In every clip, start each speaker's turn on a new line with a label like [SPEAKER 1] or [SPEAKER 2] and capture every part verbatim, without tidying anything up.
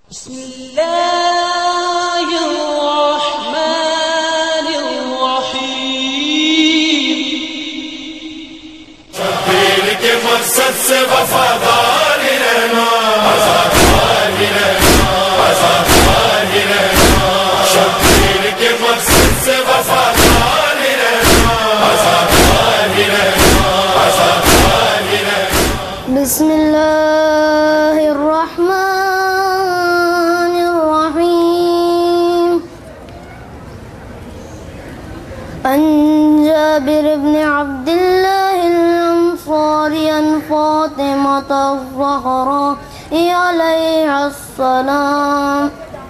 [SPEAKER 1] بسم اللہ الرحمن الرحیم
[SPEAKER 2] شبیر کے مقصد سے وفادار رہنا، آزادار رہنا، آزادار رہنا، شبیر کے مقصد سے وفادار رہنا، آزادار رہنا، آزادار رہنا۔
[SPEAKER 3] بسم اللہ الرحمن الرحیم۔ عن جابر بن عبد الله الأنصاري عن فاطمة الزهراء عليها السلام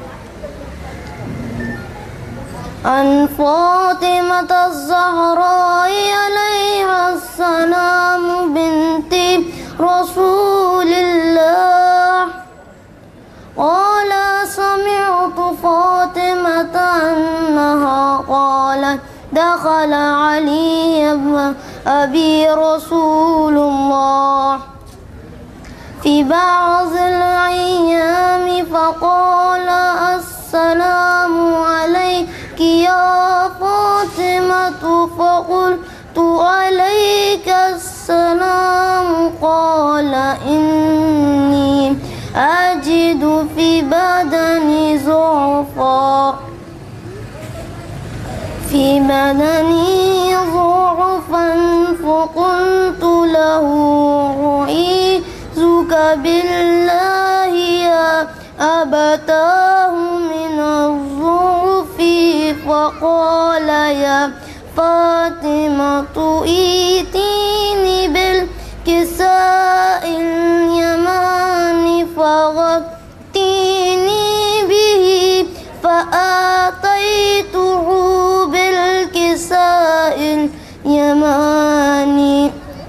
[SPEAKER 3] عن فاطمة الزهراء عليها السلام بنت رسول الله قال سمعت فاطمة أنها قالت دخل علي بن أبي رسول الله في بعض الأيام فقال السلام عليك يا فاطمة فقلت عليك السلام قال إني أجد في بدني ضعفا في بدني ضعفا فقلت له أعيذك بالله يا أبتاه من الضعف فقال يا فاطمة ائتيني بالكساء اليماني فغطيني به فآتيته بالكساء اليماني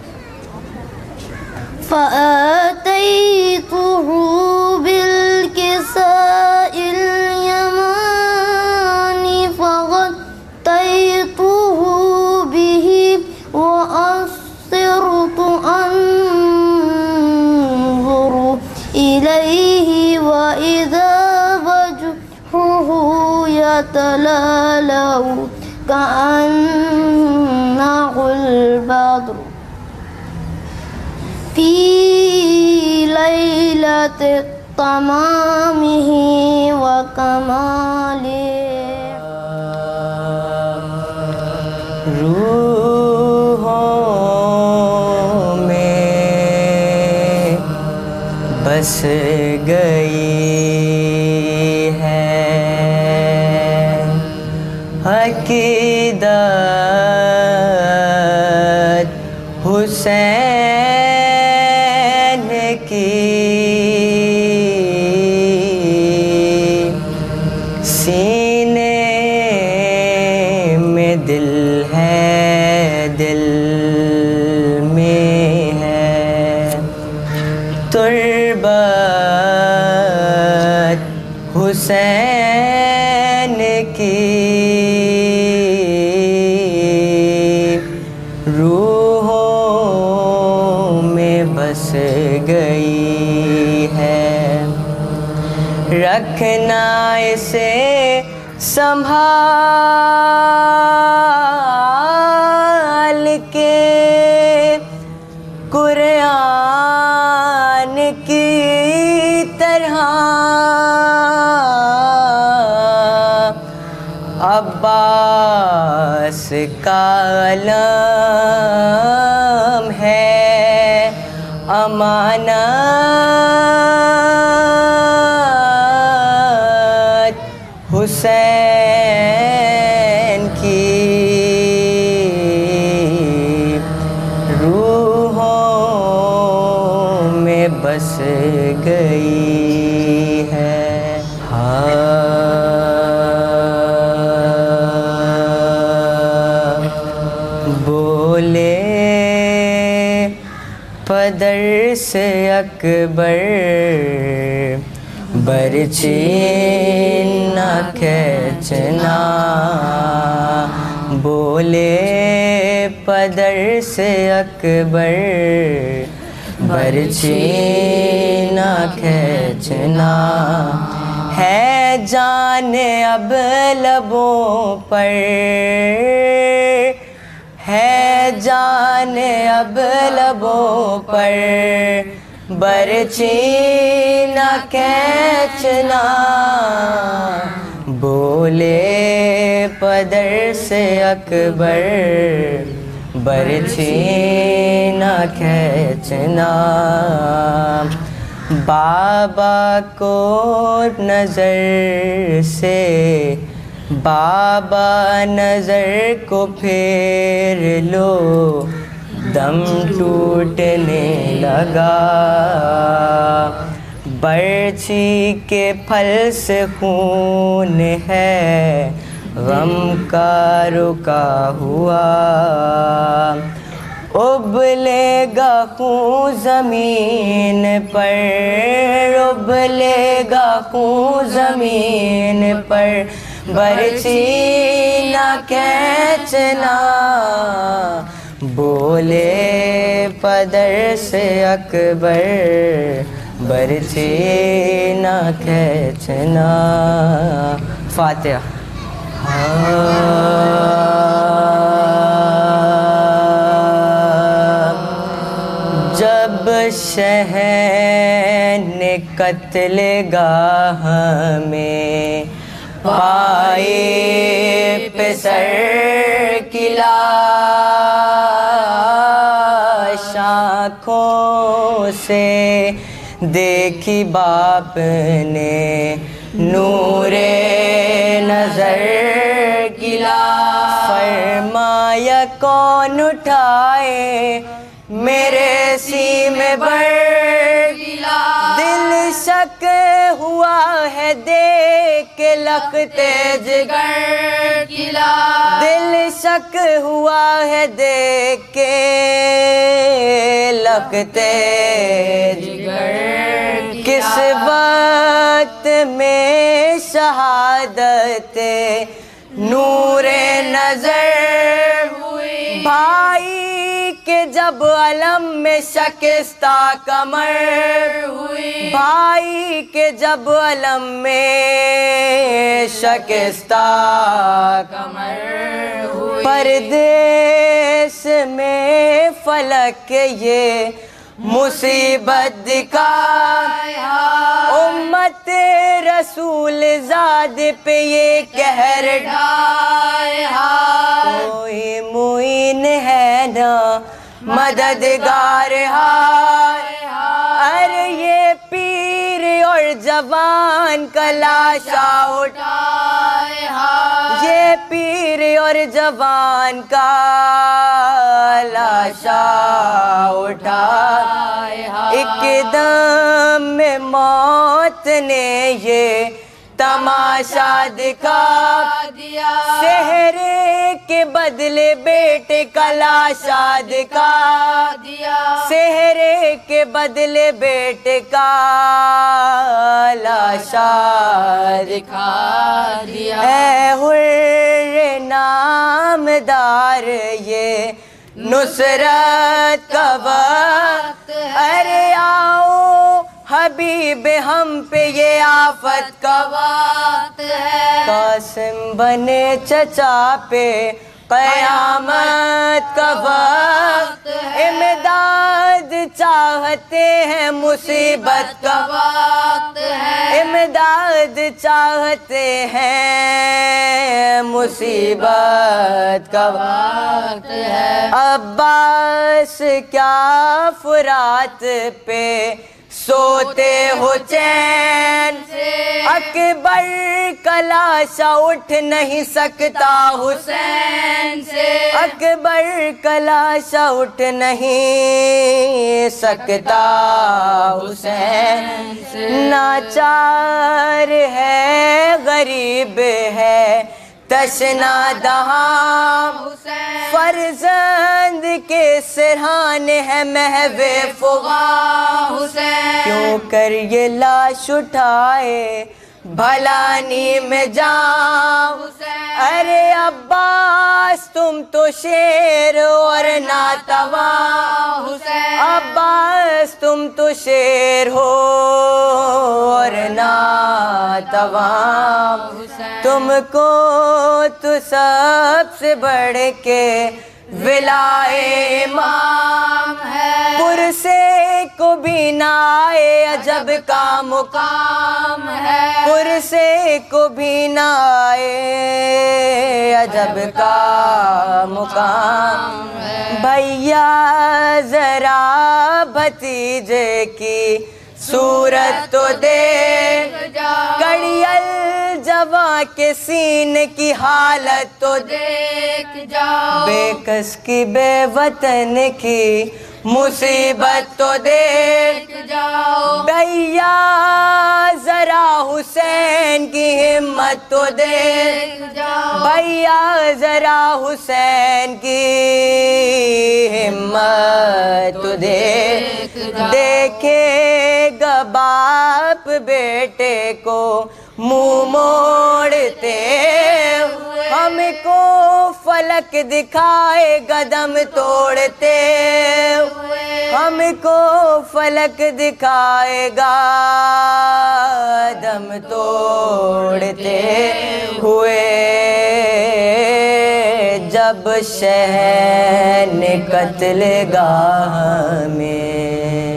[SPEAKER 3] فآتيته بالكساء اليماني فغطيته به وأصرت أنظر إليه وإذا وجهه يتلألأ كأنه البدر في ليلة تمامه وكماله۔
[SPEAKER 4] روحوں میں بس گئی ہے عقیدت حسین کی، سینے میں دل ہے، دل میں ہے تربت حسین کی، روحوں میں بس گئی ہے۔ رکھنا اسے سنبھال کے قرآن کی طرح، عباس کا علم ہے امانت حسین کی، روحوں میں بس گئی ہے۔ بولے پدر سے اکبر برچی نہ کھینچنا، بولے پدر سے اکبر برچھی نہ کھینچنا ہے جان اب لبوں پر، ہے جان اب لبوں پر، برچھی نہ کھینچنا، بولے پدر سے اکبر، برچھی نہ کھینچنا، بابا کو نظر سے، بابا نظر کو پھیر لو، دم ٹوٹنے لگا، برچھی کے پھل سے خون ہے، غم کا رکا ہوا، ابلے گا خون زمین پر، ابلے گا خون زمین پر، برچھی نہ کھینچنا، بولے پدر سے اکبر، برچھی نہ کھینچنا۔ فاتحہ۔ جب شہن نے قتل گاہ میں پائے پہ سر کی لاش، آنکھوں سے دیکھی باپ نے نور نظر کی لاش، فرمایا کون اٹھائے میرے سینے بر کی لاش، دل شک ہوا ہے دیکھ کے لختے جگر کی لاش، دل شک ہوا ہے دیکھ کے لختے جگر، کس وقت میں شہادت نور نظر ہوئی، بھائی کہ جب علم میں شکستہ کمر ہوئی، بھائی کہ جب علم میں شکستہ کمر ہوئی، پردیس میں فلک یہ مصیبت دکھایا، امت رسول زاد پہ یہ قہر ڈھایا، کوئی معین ہے نا مددگار ہے، ارے یہ پیر اور جوان کا لاشا اٹھائے، یہ پیر اور جوان کا لاشا اٹھائے، ایک دم میں موت نے یہ تماشا دکھا دیا، سہرے کے بدلے بیٹے کا لاشا دکھا دیا، سہرے کے بدلے بیٹے کا لاشا دکھا دیا، اے حر نامدار یہ نصرت کا وقت، ارے آؤ حبیب ہم پہ یہ آفت کا وقت ہے، قاسم بنے چچا پہ قیامت کا وقت ہے، امداد چاہتے ہیں مصیبت کا وقت ہے، امداد چاہتے ہیں مصیبت کا وقت ہے، عباس کیا فرات پہ سوتے ہو چین سے، اکبر کا لاشا اٹھ نہیں سکتا حسین سے، اکبر کا لاشا اٹھ نہیں سکتا حسین سے، ناچار ہے غریب ہے تشنا دہاں، فرزند کے سرحان ہے محو فغاں حسین، کیوں کر یہ لاش اٹھائے بھلانی میں جاؤ حسین، ارے عباس تم تو شیر اور ناتواں حسین، عباس عباس تم تو شیر ہو اور ناتوام، تم کو تو سب سے بڑھ کے ولائے امام ہے، پرسے کو بھی نہ آئے عجب کا مقام ہے، پرسے کو بھی نہ آئے عجب کا مقام ہے۔ بھیا ذرا بھتیجے کی صورت تو دیکھ جا، کڑیل جواں کے سینے کی حالت تو دیکھ جاؤ، بے کس کی بے وطن کی مصیبت تو دیکھ جاؤ، بھیا ذرا حسین کی ہمت تو دیکھ جاؤ، بھیا ذرا حسین کی ہمت تو دیکھ جاؤ، دیکھے گا باپ بیٹے کو منہ موڑتے ہوئے، ہم کو فلک دکھائے گا دم توڑتے ہوئے، ہم کو فلک دکھائے گا دم توڑتے ہوئے، جب شہن قتل گاہ میں۔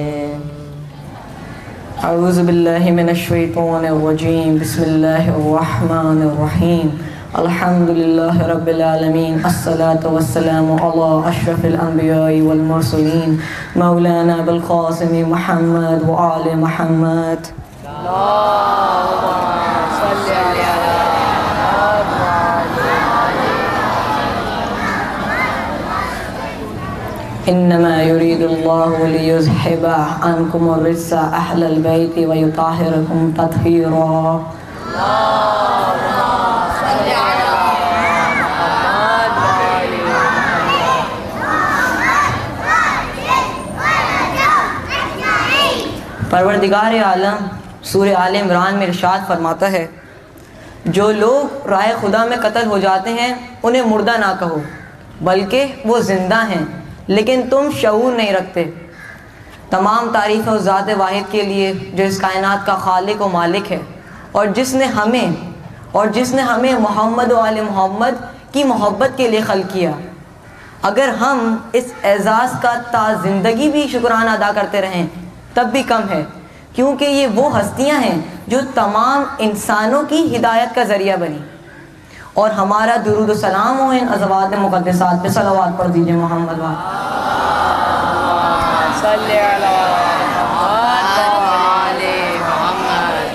[SPEAKER 4] اعوذ باللہ من الشیطان الرجیم، بسم اللہ الرحمن الرحیم، الحمدللہ رب العالمین، الصلاة والسلام علی اشرف الانبیاء والمرسلین، مولانا بالقاسم محمد وآل محمد۔ انما يريد الله ليذهب عنكم الرجس اهل البيت ويطهركم تطهيرا۔ پروردگار عالم سورہ آل عمران میں ارشاد فرماتا ہے، جو لوگ رائے خدا میں قتل ہو جاتے ہیں انہیں مردہ نہ کہو بلکہ وہ زندہ ہیں، لیکن تم شعور نہیں رکھتے۔ تمام تعریف اس ذات واحد کے لیے جو اس کائنات کا خالق و مالک ہے، اور جس نے ہمیں اور جس نے ہمیں محمد و آل محمد کی محبت کے لیے خلق کیا۔ اگر ہم اس اعزاز کا تا زندگی بھی شکرانہ ادا کرتے رہیں تب بھی کم ہے، کیونکہ یہ وہ ہستیاں ہیں جو تمام انسانوں کی ہدایت کا ذریعہ بنی۔ اور ہمارا درود و سلام ہو ان ازواج مقدسات پہ، صلوات پڑھ دیجئے محمد و صلی علی محمد۔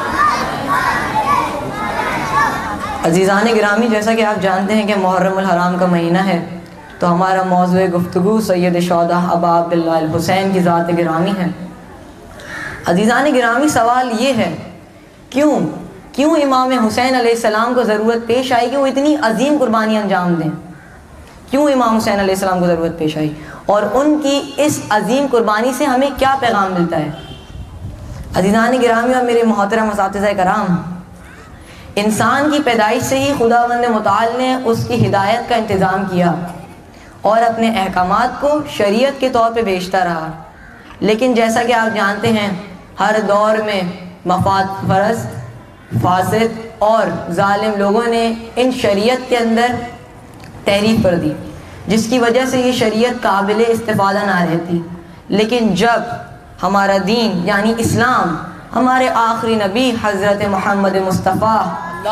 [SPEAKER 4] عزیزان گرامی، جیسا کہ آپ جانتے ہیں کہ محرم الحرام کا مہینہ ہے، تو ہمارا موضوع گفتگو سید شہداء ابا عبداللہ الحسین کی ذات گرامی ہے۔ عزیزان گرامی، سوال یہ ہے، کیوں کیوں امام حسین علیہ السلام کو ضرورت پیش آئی کہ وہ اتنی عظیم قربانی انجام دیں؟ کیوں امام حسین علیہ السلام کو ضرورت پیش آئی، اور ان کی اس عظیم قربانی سے ہمیں کیا پیغام ملتا ہے؟ عزیزان گرامی اور میرے محترم اساتذہ کرام، انسان کی پیدائش سے ہی خداوند متعال نے اس کی ہدایت کا انتظام کیا اور اپنے احکامات کو شریعت کے طور پہ بھیجتا رہا، لیکن جیسا کہ آپ جانتے ہیں ہر دور میں مفاد پرست، فاسد اور ظالم لوگوں نے ان شریعت کے اندر تحریف کر دی، جس کی وجہ سے یہ شریعت قابل استفادہ نہ رہتی۔ لیکن جب ہمارا دین یعنی اسلام ہمارے آخری نبی حضرت محمد مصطفیٰ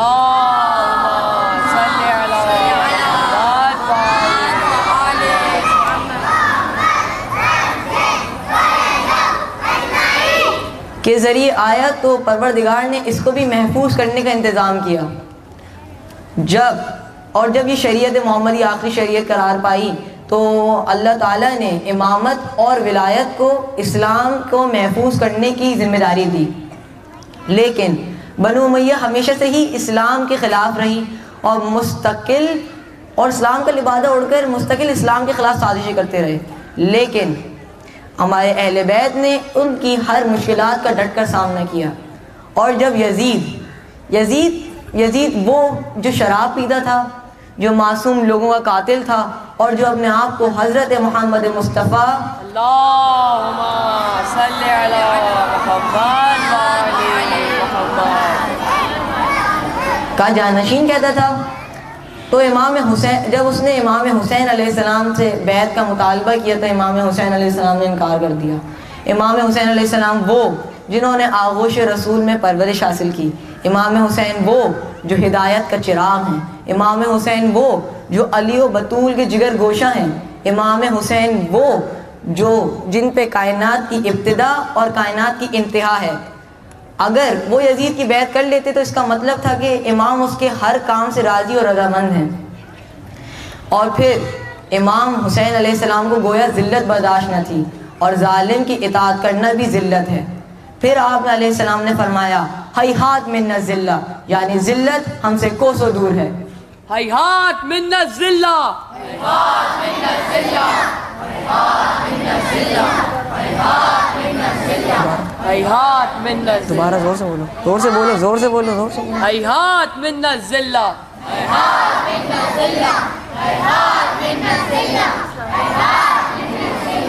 [SPEAKER 4] کے ذریعے آیا تو پروردگار نے اس کو بھی محفوظ کرنے کا انتظام کیا۔ جب اور جب یہ شریعت محمدی آخری شریعت قرار پائی تو اللہ تعالیٰ نے امامت اور ولایت کو اسلام کو محفوظ کرنے کی ذمہ داری دی، لیکن بنو امیہ ہمیشہ سے ہی اسلام کے خلاف رہی اور مستقل اور اسلام کا لبادہ اڑ کر مستقل اسلام کے خلاف سازشیں کرتے رہے۔ لیکن ہمارے اہل بیت نے ان کی ہر مشکلات کا ڈٹ کر سامنا کیا، اور جب یزید یزید یزید وہ جو شراب پیتا تھا، جو معصوم لوگوں کا قاتل تھا اور جو اپنے آپ کو حضرت محمد مصطفیٰ
[SPEAKER 1] اللہم صلی علی محمد وعلی محمد
[SPEAKER 4] کا جانشین کہتا تھا. تو امام حسین جب اس نے امام حسین علیہ السلام سے بیعت کا مطالبہ کیا تو امام حسین علیہ السلام نے انکار کر دیا. امام حسین علیہ السلام وہ جنہوں نے آغوش رسول میں پرورش حاصل کی. امام حسین وہ جو ہدایت کا چراغ ہیں. امام حسین وہ جو علی و بطول کے جگر گوشہ ہیں. امام حسین وہ جو جن پہ کائنات کی ابتدا اور کائنات کی انتہا ہے. اگر وہ یزید کی بیعت کر لیتے تو اس کا مطلب تھا کہ امام اس کے ہر کام سے راضی اور رضامند ہیں. اور پھر امام حسین علیہ السلام کو گویا ذلت برداشت نہ تھی اور ظالم کی اطاعت کرنا بھی ذلت ہے. پھر آپ علیہ السلام نے فرمایا ہیہات من الذلہ، یعنی ذلت ہم سے کوسوں دور ہے.
[SPEAKER 1] ہیہات من الذلہ، ہیہات من الذلہ، ہیہات من الذلہ، ہیہات من الذلہ، ہیہات من الذلہ.
[SPEAKER 4] دوبارہ زور سے بولو، زور سے بولو، زور سے بولو، زور سے بولو.
[SPEAKER 1] ہیہات من الذلہ، ہیہات من الذلہ، ہیہات من الذلہ، ہیہات من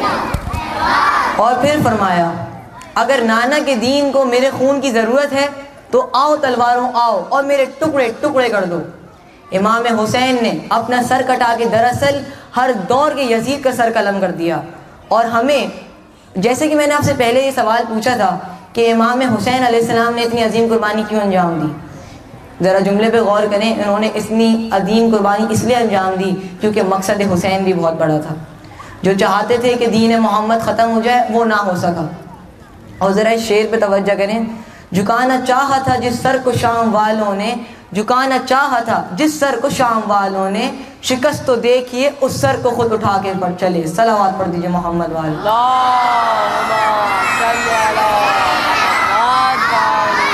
[SPEAKER 1] الذلہ.
[SPEAKER 4] اور پھر فرمایا اگر نانا کے دین کو میرے خون کی ضرورت ہے تو آؤ تلواروں آؤ اور میرے ٹکڑے ٹکڑے کر دو. امام حسین نے اپنا سر کٹا کے دراصل ہر دور کے یزید کا سر قلم کر دیا. اور ہمیں جیسے کہ میں نے آپ سے پہلے یہ سوال پوچھا تھا کہ امام حسین علیہ السلام نے اتنی عظیم قربانی کیوں انجام دی، ذرا جملے پہ غور کریں. انہوں نے اتنی عظیم قربانی اس لیے انجام دی کیونکہ مقصد حسین بھی بہت بڑا تھا. جو چاہتے تھے کہ دین محمد ختم ہو جائے وہ نہ ہو سکا. اور ذرا اس شعر پہ توجہ کریں. جھکانا چاہا تھا جس سر کو شام والوں نے، جھکانا چاہا تھا جس سر کو شام والوں نے، شکست تو دیکھیے اس سر کو خود اٹھا کے پڑھ چلے. صلوات پڑھ دیجئے محمد والے.
[SPEAKER 1] اللہم صلی علی محمد وعلی.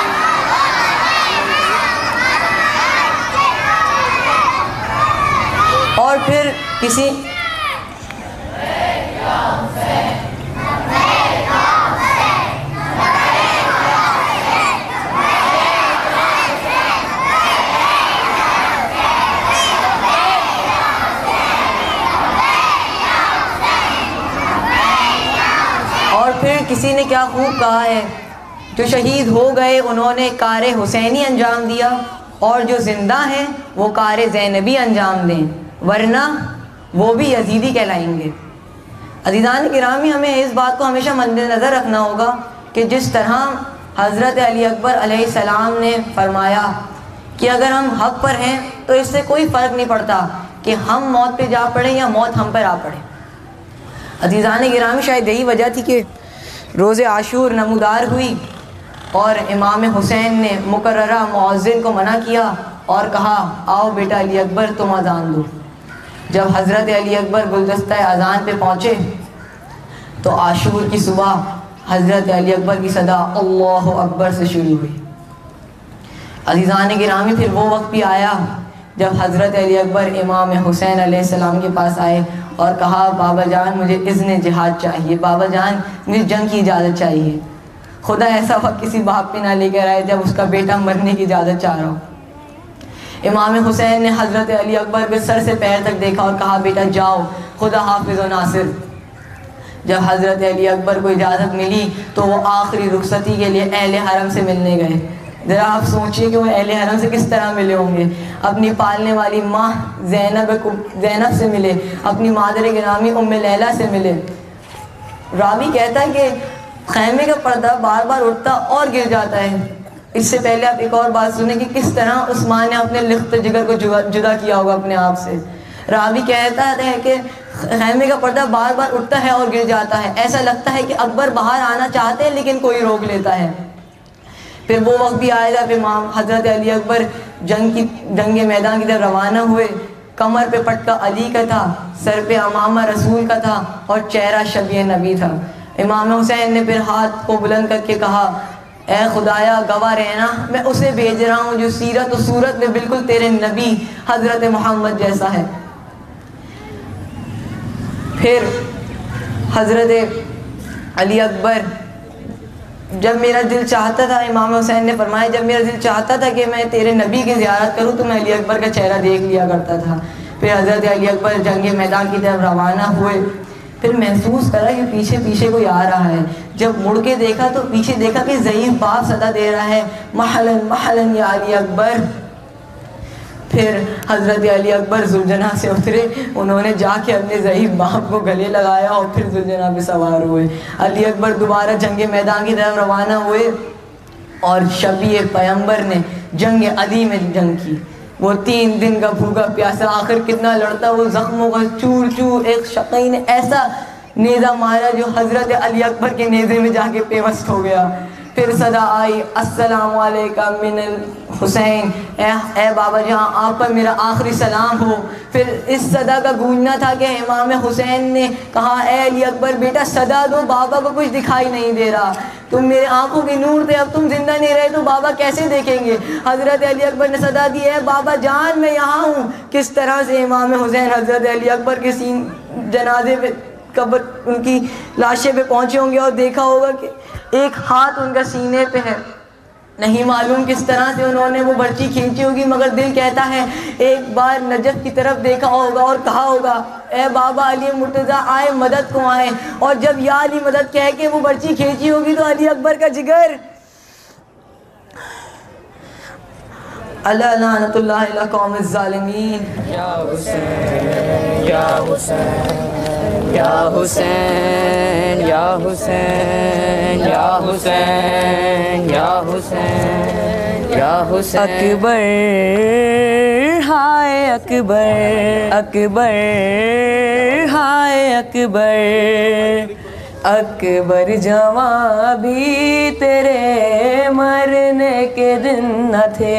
[SPEAKER 4] اور پھر کسی اور پھر کسی نے کیا خوب کہا ہے، جو شہید ہو گئے انہوں نے کار حسینی انجام دیا اور جو زندہ ہیں وہ کار زینبی انجام دیں ورنہ وہ بھی یزیدی کہلائیں گے. عزیزان گرامی، ہمیں اس بات کو ہمیشہ مد نظر رکھنا ہوگا کہ جس طرح حضرت علی اکبر علیہ السلام نے فرمایا کہ اگر ہم حق پر ہیں تو اس سے کوئی فرق نہیں پڑتا کہ ہم موت پہ جا پڑیں یا موت ہم پر آ پڑے. عزیزان گرامی، شاید یہی وجہ تھی کہ روز عاشور نمودار ہوئی اور امام حسین نے مقررہ مؤذن کو منع کیا اور کہا آؤ بیٹا علی اکبر تم اذان دو. جب حضرت علی اکبر گلدستہ اذان پہ پہنچے تو عاشور کی صبح حضرت علی اکبر کی صدا اللہ اکبر سے شروع ہوئی. عزیزان گرامی، پھر وہ وقت بھی آیا جب حضرت علی اکبر امام حسین علیہ السلام کے پاس آئے اور کہا بابا جان مجھے اذن جہاد چاہیے، بابا جان مجھے جنگ کی اجازت چاہیے. خدا ایسا وقت کسی باپ پہ نہ لے کر آئے جب اس کا بیٹا مرنے کی اجازت چاہ رہا ہو. امام حسین نے حضرت علی اکبر کے سر سے پیر تک دیکھا اور کہا بیٹا جاؤ، خدا حافظ و ناصر. جب حضرت علی اکبر کو اجازت ملی تو وہ آخری رخصتی کے لیے اہل حرم سے ملنے گئے. ذرا آپ سوچئے کہ وہ اہل حرم سے کس طرح ملے ہوں گے. اپنی پالنے والی ماں زینب زینب سے ملے، اپنی مادر گرامی ام لیلہ سے ملے. راوی کہتا ہے کہ خیمے کا پردہ بار بار اٹھتا اور گر جاتا ہے. اس سے پہلے آپ ایک اور بات سنیں کہ کس طرح عثمان نے اپنے لخت جگر کو جدا کیا ہوگا اپنے آپ سے. راوی کہتا ہے کہ خیمے کا پردہ بار بار اٹھتا ہے اور گر جاتا ہے، ایسا لگتا ہے کہ اکبر باہر آنا چاہتے ہیں لیکن کوئی روک لیتا ہے. پھر وہ وقت بھی آئے گا، پھر حضرت علی اکبر جنگ کی جنگ میدان کی طرف روانہ ہوئے. کمر پہ پٹکا علی کا تھا، سر پہ امامہ رسول کا تھا اور چہرہ شبیہ نبی تھا. امام حسین نے پھر ہاتھ کو بلند کر کے کہا اے خدایا گواہ رہنا، میں اسے بھیج رہا ہوں جو سیرت و صورت میں بالکل تیرے نبی حضرت محمد جیسا ہے. پھر حضرت علی اکبر جب میرا دل چاہتا تھا، امام حسین نے فرمایا جب میرا دل چاہتا تھا کہ میں تیرے نبی کی زیارت کروں تو میں علی اکبر کا چہرہ دیکھ لیا کرتا تھا۔ پھر حضرت علی اکبر جنگ میدان کی طرف روانہ ہوئے، پھر محسوس کرا کہ پیچھے پیچھے کوئی آ رہا ہے۔ جب مڑ کے دیکھا تو پیچھے دیکھا کہ ضعیف باپ صدا دے رہا ہے، محلن محلن یا علی اکبر۔ پھر حضرت علی اکبر ذوالجناح سے اترے، انہوں نے جا کے اپنے ضعیف باپ کو گلے لگایا اور پھر ذوالجناح پہ سوار ہوئے۔ علی اکبر دوبارہ جنگ میدان کی طرف روانہ ہوئے اور شفیع پیغمبر نے جنگ عدی میں جنگ کی۔ وہ تین دن کا بھوکا پیاسا، آخر کتنا لڑتا، وہ زخموں کا چور چور ایک شقی نے ایسا نیزہ مارا جو حضرت علی اکبر کے نیزے میں جا کے پیوست ہو گیا۔ پھر صدا آئی السلام علیکم من الحسین، اے اے بابا جہاں آپ پر میرا آخری سلام ہو۔ پھر اس صدا کا گونجنا تھا کہ امام حسین نے کہا اے علی اکبر بیٹا صدا دو، بابا کو کچھ دکھائی نہیں دے رہا، تم میرے آنکھوں کے نور تھے، اب تم زندہ نہیں رہے تو بابا کیسے دیکھیں گے۔ حضرت علی اکبر نے صدا دی اے بابا جان میں یہاں ہوں۔ کس طرح سے امام حسین حضرت علی اکبر کے سین جنازے پہ قبر ان کی لاشیں پہ پہنچے ہوں گے اور دیکھا ہوگا کہ ایک ہاتھ ان کا سینے پہ ہے، نہیں معلوم کس طرح سے انہوں نے وہ برچی کھینچی ہوگی، مگر دل کہتا ہے ایک بار نجف کی طرف دیکھا ہوگا اور کہا ہوگا اے بابا علی مرتضیٰ آئے مدد کو آئے، اور جب یا علی مدد کہہ کے وہ برچی کھینچی ہوگی تو علی اکبر کا جگر اللہ لعنت اللہ علی قوم الظالمین۔
[SPEAKER 1] یا حسین یا حسین یا حسین یا حسین یا حسین یا حسین یا حسین اکبر ہائے اکبر اکبر ہائے اکبر اکبر جواں بھی تیرے مرنے کے دن نہ تھے،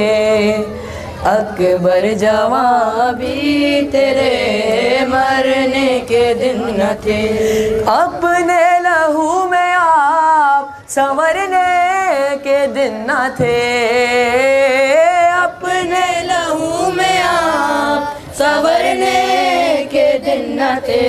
[SPEAKER 1] اکبر جواں بھی تیرے مرنے کے دن نہ تھے، اپنے لہو میں آپ سنورنے کے دن نہ تھے، اپنے لہو میں آپ سنورنے کے دن نہ تھے،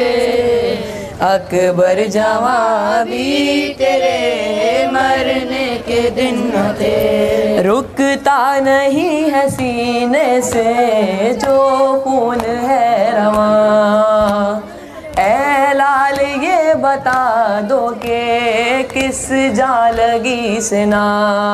[SPEAKER 1] اکبر جواں بھی تیرے مرنے کے دن نہ تھے، رکتا نہیں ہے سینے سے جو خون ہے رواں، اے لال یہ بتا دو کہ کس جا لگی سنا،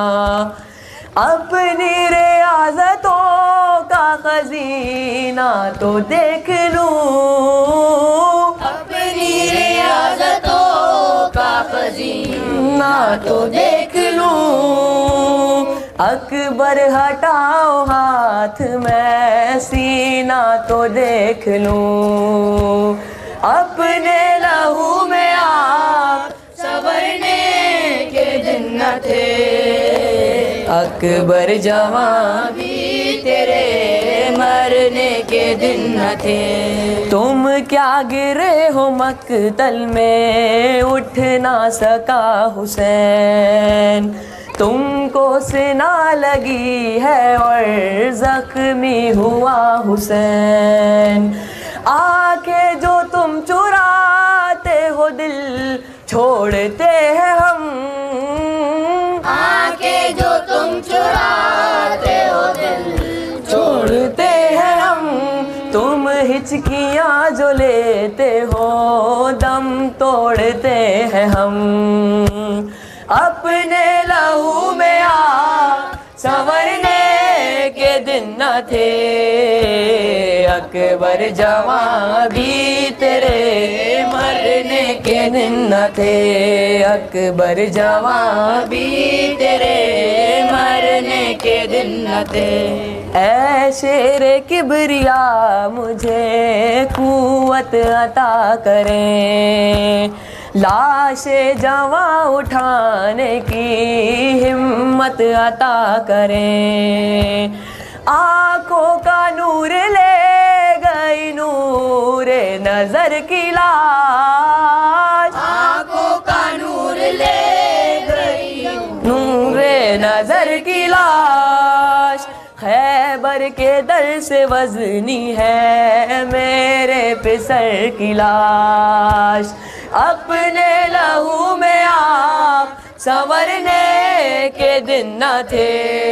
[SPEAKER 1] اپنی ریاضتوں کا خزینہ تو دیکھ لوں، اپنی ریاضتوں کا خزینہ تو دیکھ لوں، اکبر ہٹاؤ ہاتھ میں سینہ تو دیکھ لوں، اپنے لہو میں آپ سنورنے کے دن نہ تھے، اکبر جواں بھی تیرے مرنے کے دن نہ تھے، تم کیا گرے ہو مقتل میں اٹھ نہ سکا حسین، تم کو سنا لگی ہے اور زخمی ہوا حسین، آنکھیں جو تم چراتے ہو دل چھوڑتے ہیں ہم، آنکھیں جو تم چراتے ہو دل چھوڑتے ہیں ہم، تم ہچکیاں جو لیتے ہو دم توڑتے ہیں ہم، اپنے لہو میں آپ سنورنے کے دن نہ تھے، اکبر جواں بھی تیرے مرنے کے دن نہ تھے، اکبر جواں بھی تیرے مرنے کے دن نہ تھے، اے شیر کبریا مجھے قوت عطا کریں، لاش جواں اٹھانے کی ہمت عطا کریں، آنکھوں کا نور لے گئی نور نظر کی لاش، آنکھوں کا نور لے گئی نور نظر کی لاش، خیبر کے در سے وزنی ہے میرے پسر کی لاش، اپنے لہو میں آپ संवरने के दिन न थे,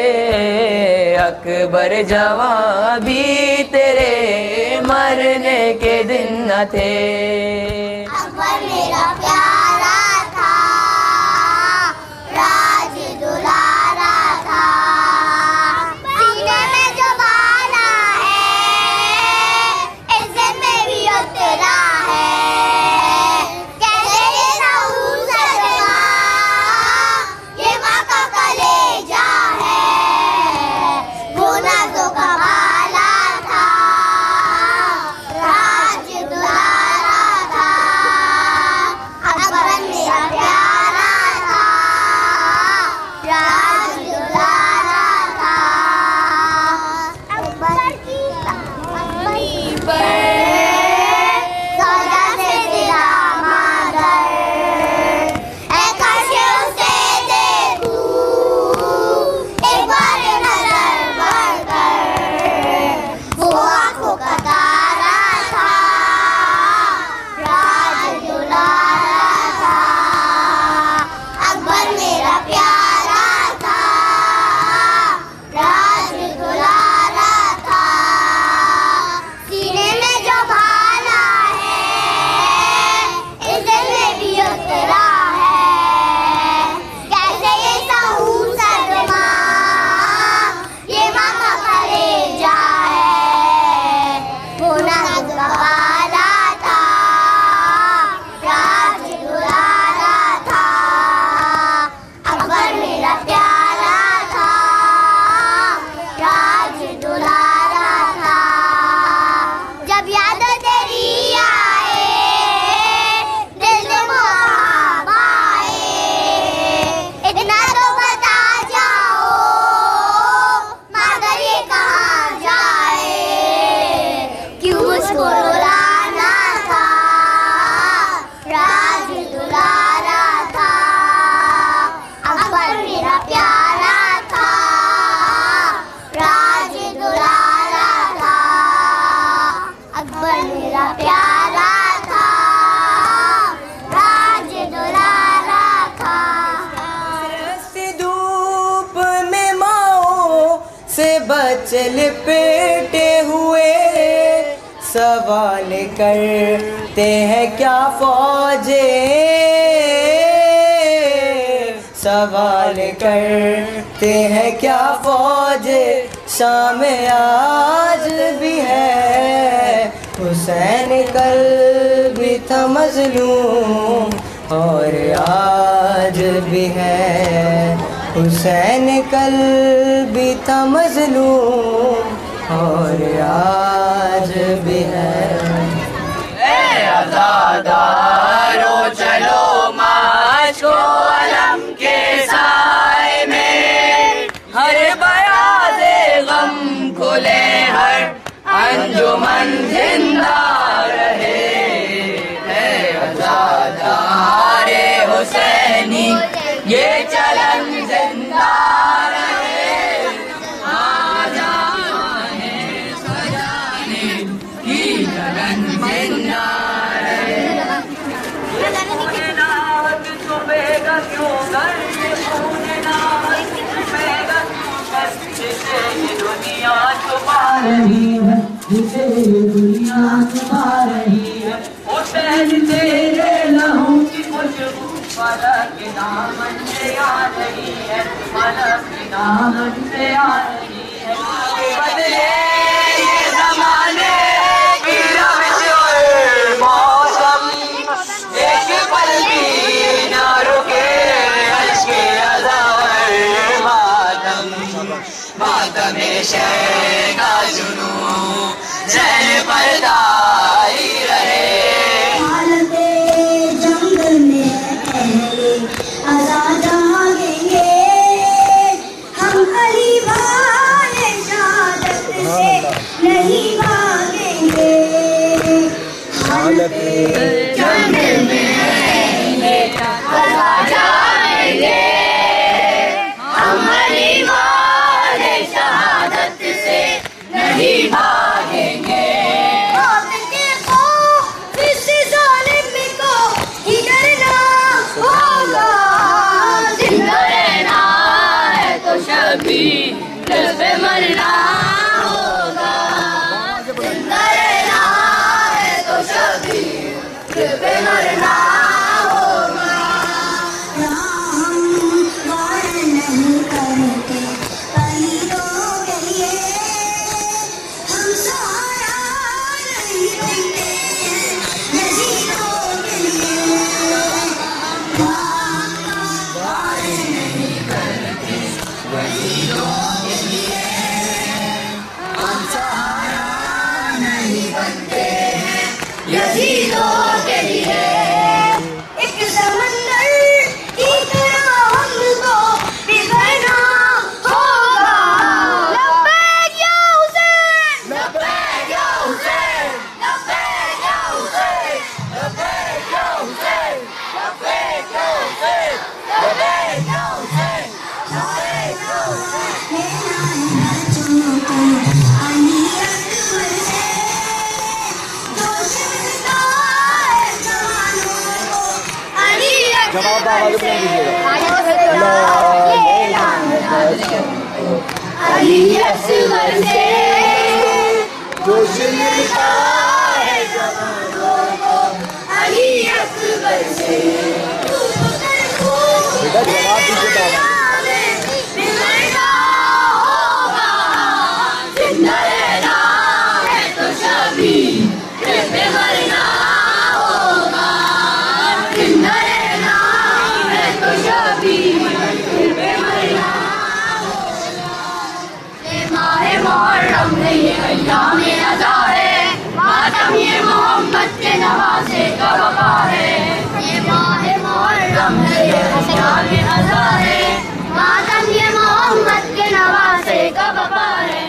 [SPEAKER 1] अकबर जवां भी तेरे मरने के दिन न थे।
[SPEAKER 3] अकबर मेरा प्यारा था, राज दुलारा था, सीने में जो बाला है, इज्जत में भी उतरा है। कैसे ये रहूं सदमा, ये माँ का कलेजा है, वो नाज़ों का बाला था, राज दुलारा था। अकबर मेरा प्यारा था, राज दुलारा था। अकबर की कहानी पर सौदा से दिला मादर, ऐ काश उसे देखूं एक बार नजर बढ़कर। वो आंखों का तारा था, राज दुलारा था। अकबर मेरा प्यारा था, राज दुलारा था, सीने में जो भाला है, इस दिल में भी उतरा है। कैसे ये सहूं सदमा, ये माँ का कलेजा है, वो नाज़ुक का बाला था, राज दुलारा था। अकबर मेरा प्यारा था, राज दुलारा था। जब याद तेरी आए, दिल में मोहब्बत आए, इतना तो बता जाओ, मगर ये कहाँ जाए, क्यों मुझको रुलाना था, राज दुलारा था। अकबर मेरा प्यारा था, राज दुलारा था। अकबर मेरा प्यारा था, राज दुलारा था।
[SPEAKER 1] ऐसी धूप में माओ से बच लिपटे हुए, सवाल करते हैं क्या फौजे, सवाल करते हैं क्या फौजे, शाम आज भी है, हुसैन कल भी था मजलूम और आज भी है, हुसैन कल भी था मजलूम और आज भी है। ए आज़ादारो चलो मार्च को अलम के साए में, हर बयाज़े गम खुले, हर अंजुमन जिंदा रहे। ए आज़ादारे हुसैनी ये चलन जिंदा रहे, आजाने सजाने की चलन जिंदा रहे। नात चुभेगा क्यों कर, नात चुभेगा क्यों कर, जिसे ये दुनिया छुपा रही है, जिसे ये दुनिया छुपा रही है। हुसैन तेरे लहू की खुशबू फलक के दामन से आ रही है, फलक के दामन से आ रही है। बदले ये ज़माने की रविश और मौसम, एक पल भी ना रुके अश्के अज़ार मातम, मातम शह का जुनून ज़हन पर दाई रहे।
[SPEAKER 3] नहीं भागेंगे, जंग में आ जाएंगे, हम ईमान शहादत से नहीं भागेंगे। इस जालिम को ही डरना होगा। दिल पे मरना होगा, जिंदा रहना है तो शबीर दिल पे मरना होगा। यहाँ हम वार नहीं करते पलीरों के लिए, हम सहारा नहीं बनते नजीरों के लिए। वार नहीं करते नजीरों के लिए, हम सहारा नहीं बनते यजीदों के लिए। एक समंदर की तरह हमको बिखरना होगा। लब्बैक या हुसैन, लब्बैक या हुसैन, लब्बैक या हुसैन, लब्बैक या हुसैन, लब्बैक या हुसैन, लब्बैक या हुसैन, लब्बैक या हुसैन। लेना है तुमको अली अकबर से, जो शिकता है जवानों को अली अकबर से। लेना है तुमको अली अकबर से, जो शिकता है जवानों को अली अकबर से। बेटा जवाब दीजिए होगा, जिंदा रहना है तो शबीर दिल पे मरना होगा, जिंदा रहना है तो शबीर दिल पे मरना होगा। ये माहे मुहर्रम है, ये अय्याम-ए अज़ा है, मातम ये मोहम्मद के नवासे का वफा है। ये माहे मुहर्रम है, ये अय्याम-ए अज़ा है, मातम ये मोहम्मद के नवासे का वफा है।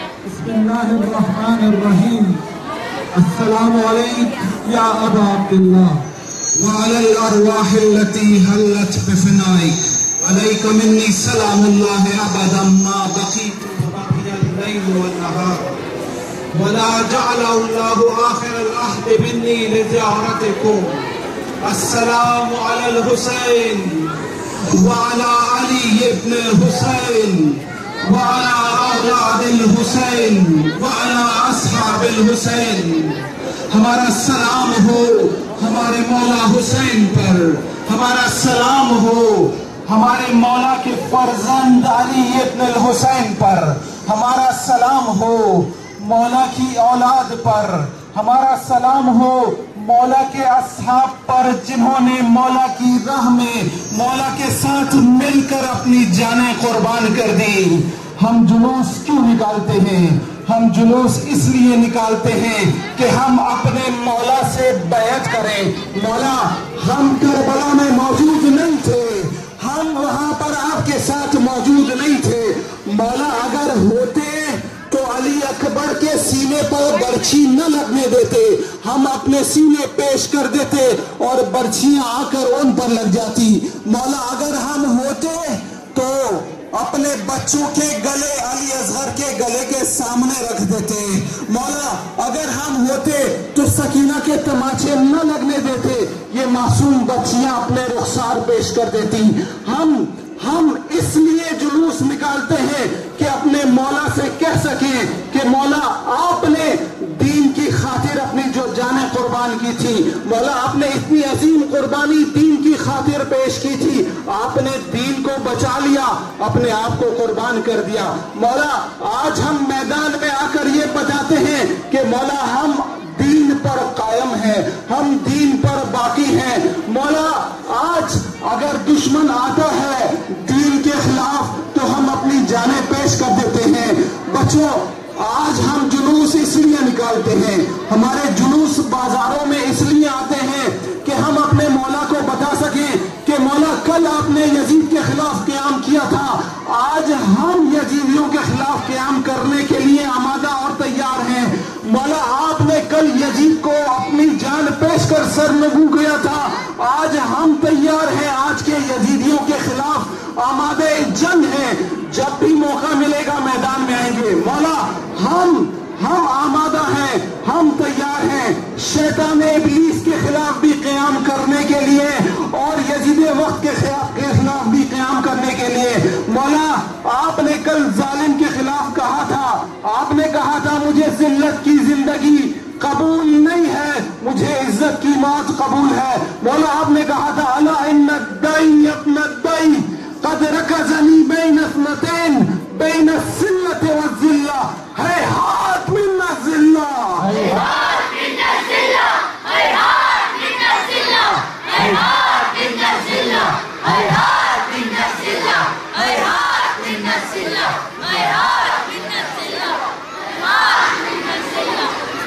[SPEAKER 5] बिस्मिल्लाहिर्रहमानिर्रहीम। अस्सलामु अलैक या अबा अब्दुल्लाह व अलल अरवाहिल्लती हल्लत बिफनाइक, अलैका मिन्नी सलामुल्लाह अबदन मा बक़ीतु बक़ियल लैल वन नहार, वला जअलहुल्लाहु आखिरल अहद मिन्नी लिज़ियारतिकुम। अस्सलामु अलल हुसैन व अला अली इब्न हुसैन व अला औलादिल हुसैन व अला अस्हाबिल हुसैन। हमारा सलाम हो हमारे मौला हुसैन पर, हमारा सलाम हो हमारे मौला के फर्जंद अली इब्न हुसैन पर, हमारा सलाम हो मौला की औलाद पर, हमारा सलाम हो मौला के असहाब पर, जिन्होंने मौला की राह में मौला के साथ मिलकर अपनी जानें कुर्बान कर दी। हम जुलूस क्यों निकालते हैं? हम जुलूस इसलिए निकालते हैं कि हम अपने मौला से बैत करें। मौला, हम करबला में मौजूद नहीं थे, हम वहां पर आपके साथ मौजूद नहीं थे। मौला, अगर होते तो अली अकबर के सीने पर बर्छी न लगने देते, हम अपने सीने पेश कर देते और बर्छियां आकर उन पर लग जाती। मौला, अगर हम होते तो अपने बच्चों के गले अली असगर के गले के सामने रख देते। मौला, अगर हम होते तो सकीना के तमाचे न लगने देते, ये मासूम बच्चियां अपने रुखसार पेश कर देती। हम हम इसलिए जुलूस निकालते हैं कि अपने मौला से कह सकें कि मौला, आपने दीन की खातिर अपनी जो जानें कुर्बान की थी, मौला आपने इतनी अजीम कुर्बानी दीन की खातिर पेश की थी, आपने दीन को बचा लिया, अपने आप को कुर्बान कर दिया। मौला, आज हम मैदान में आकर ये बताते हैं कि मौला हम दीन पर कायम हैं, हम दीन पर बाकी हैं। मौला, आज अगर दुश्मन आता है दीन के खिलाफ तो हम अपनी जानें पेश कर देते हैं। बच्चों, आज हम जुलूस इसलिए निकालते हैं, हमारे जुलूस बाजारों में इसलिए आते हैं कि हम अपने मौला को बता सकें कि मौला, कल आपने यजीद के खिलाफ क़याम किया था, आज हम यजीदियों के खिलाफ क़याम करने के लिए आमादा और तैयार हैं। मौला, आपने कल यजीद को अपनी जान पेश कर सरनगू किया था, आज हम तैयार हैं, आज के यजीदियों के खिलाफ आमादे जंग हैं। जब भी मौका मिलेगा मैदान में आएंगे। मौला, हम हम आमादा हैं, हम तैयार हैं शैतान इब्लीस के खिलाफ भी क़याम करने के लिए और यजीद वक्त के खिलाफ भी क़याम करने کرنے کے لیے. مولا آپ نے کل ظالم کے خلاف کہا تھا, آپ نے کہا تھا مجھے ذلت کی زندگی قبول نہیں ہے, مجھے عزت کی موت قبول ہے. مولا آپ نے کہا تھا الا ان الدئی ابن الدئی قد رکزنی بین اثنتین بین الذلۃ والذلہ ہیہات من الذلہ
[SPEAKER 3] ہیہات من الذلہ ہیہات من الذلہ ہیہات من الذلہ ہیہات من الذلہ ہیہات من الذلہ ہیہات من الذلہ ہیہات من الذلہ.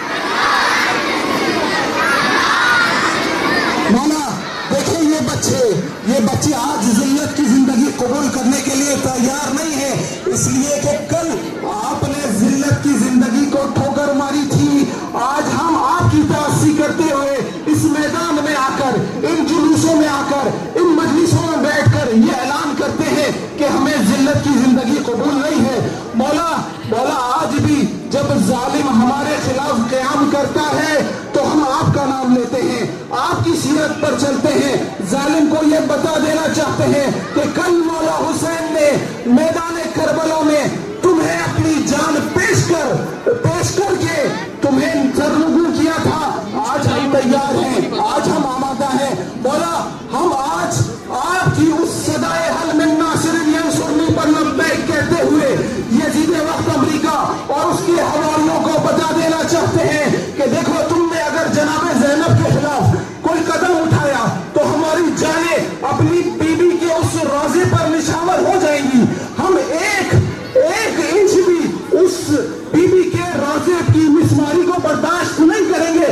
[SPEAKER 5] مولا دیکھیں یہ بچے یہ بچے آج ذلت کی زندگی قبول کرنے کے لیے تیار نہیں ہے, اس لیے کہ کل آپ نے ذلت کی زندگی کو ٹھوکر ماری تھی. آج ہم آپ کی تأسی کرتے ہوئے اس میدان میں آ کر, ان جلوسوں میں آ کر, ان مجلسوں میں بیٹھ کر یہ اعلان کرتے ہیں کہ ہمیں ذلت کی زندگی قبول نہیں ہے. مولا مولا آج بھی جب ظالم ہمارے خلاف قیام کرتا ہے تو ہم آپ کا نام لیتے ہیں, آپ کی سیرت پر چلتے ہیں, ظالم کو یہ بتا دینا چاہتے ہیں کہ کل مولا حسین نے میدان کربلا میں تمہیں اپنی جان پیش کر پیش کر کے تمہیں سرنگوں کیا تھا. آج ہم تیار ہیں, آج ہم آمادہ ہیں. مولا ہم آج آپ کی اس صدائے حل من ناصر ینصرنی پر لبیک کہتے ہوئے یزید وقت امریکہ اور اس کے حواریوں کو بتا دینا چاہتے ہیں کہ دیکھو تم نے اگر جناب زینب کے خلاف کوئی قدم اٹھایا تو ہماری جانیں اپنی بیوی کے اس روضے پر نشاور ہو جائیں گی. ہم ایک ایک انچ بھی اس بیوی کے روضے کی مسماری کو برداشت نہیں کریں گے.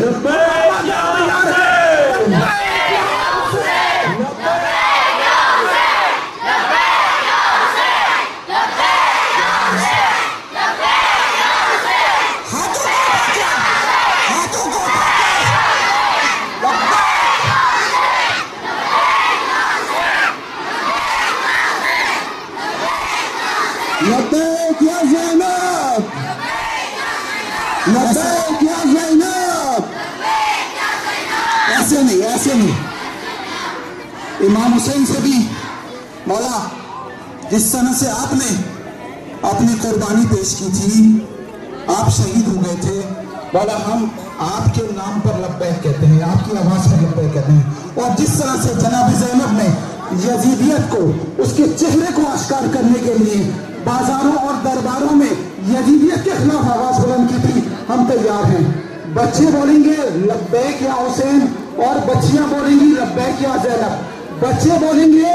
[SPEAKER 5] لبیک یا زینب, لبیک یا زینب. ایسے نہیں ایسے نہیں. امام حسین سے بھی مولا جس طرح سے آپ نے اپنی قربانی پیش کی تھی, آپ شہید ہو گئے تھے, مولا ہم آپ کے نام پر لبیک کہتے ہیں, آپ کی آواز پر لبیک کہتے ہیں. اور جس طرح سے جناب زینب نے یزیدیت کو اس کے چہرے کو آشکار کرنے کے لیے بازاروں اور درباروں میں یزیدیت کے خلاف آواز بلند کی تھی, ہم تیار ہیں. بچے بولیں گے لبیک یا حسین اور بچیاں بولیں گی لبیک یا زینب. بچے بولیں گے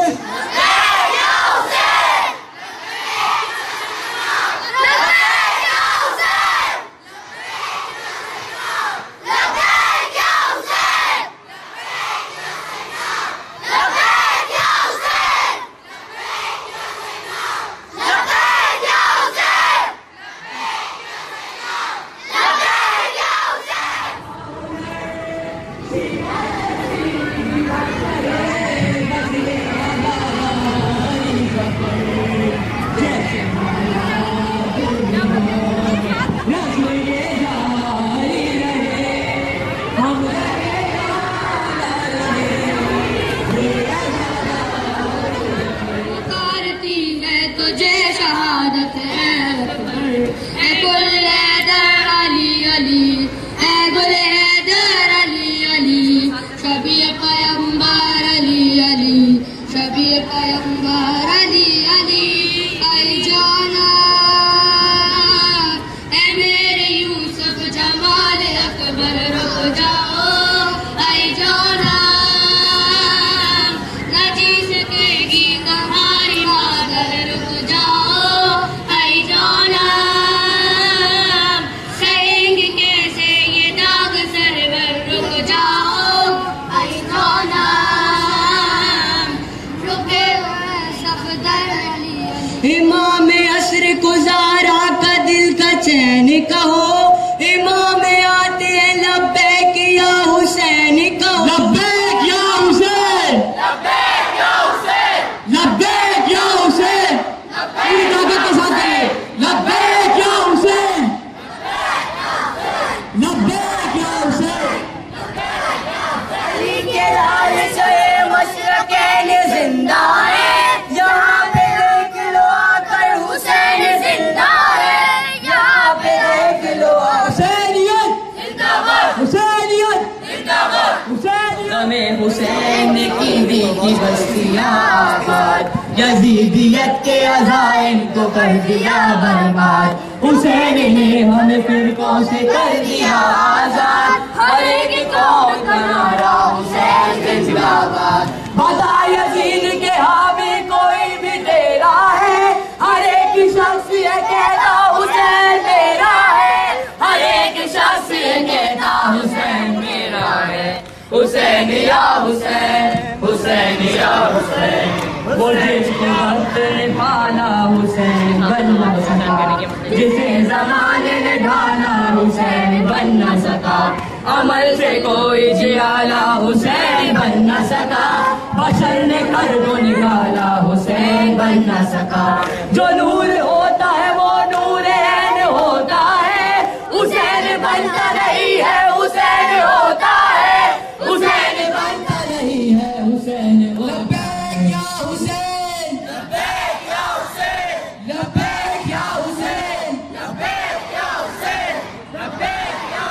[SPEAKER 1] امام عصر کو زارا کا دل کا چین کہو, امام آتے ہیں لبیک یا حسین کہو. لبیک یا حسین,
[SPEAKER 3] لبیک یا حسین,
[SPEAKER 1] لبیک یا حسین, پوری طاقت کے ساتھ کہے لبیک یا حسین, لبیک یا حسین.
[SPEAKER 4] علی کے لال سے مشرقین زندہ ہے, یہاں پہ کی بستیاں آباد، یزیدیت کے عزائم کو کر دیا برباد، حسین نے ہمیں فرقوں سے کر دیا آزاد، ہر ایک قوم کا نعرہ حسین زندہ باد، بتا یزید کے حامی کوئی بھی تیرا ہے، ہر ایک شخص یہ کہتا حسین میرا ہے، ہر ایک شخص یہ کہتا حسین میرا ہے، حسین یا حسین، حسین یا حسین، وہ جس کو وقت نے پالا حسین بن نہ سکا، جسے زمانے نے ڈھالا حسین بن نہ سکا، عمل سے کوئی جیالا حسین بن نہ سکا، بشر نے کر کو نکالا حسین بن نہ سکا، جو نور ہوتا ہے وہ نور عین ہوتا ہے، حسین بنتا نہیں ہے حسین ہوتا ہے، حسین بنتا نہیں ہے حسین ہوتا ہے، یا حسین لبیک یا حسین، لبیک یا حسین، لبیک یا حسین، لبیک یا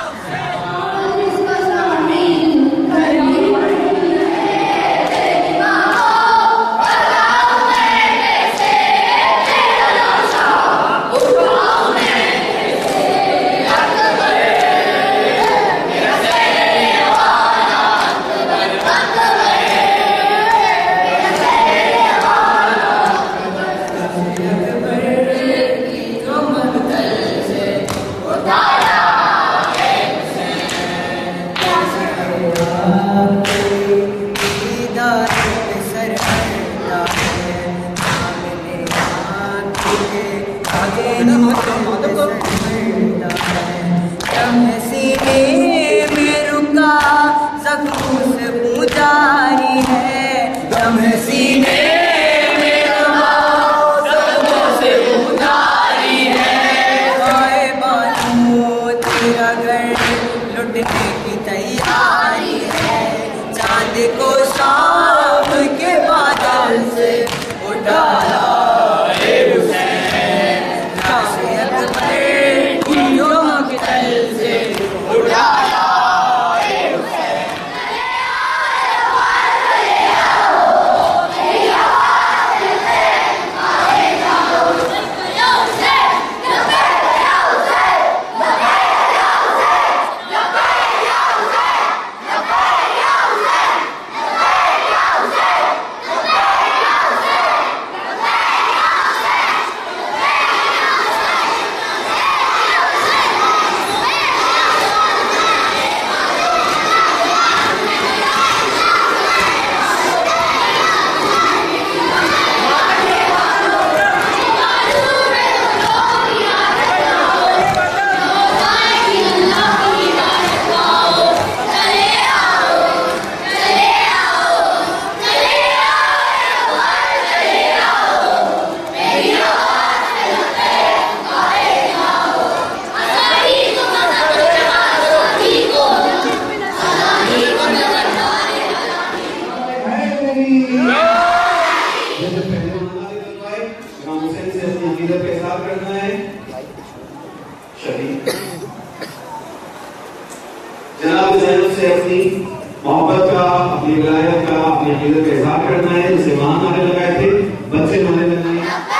[SPEAKER 6] جناب زینب سے اپنی محبت کا، اپنی ولایت کا، اپنی عقیدت کا اظہار کرنا ہے، جسے وہاں نعرے لگائے تھے، بچے نعرے لگائے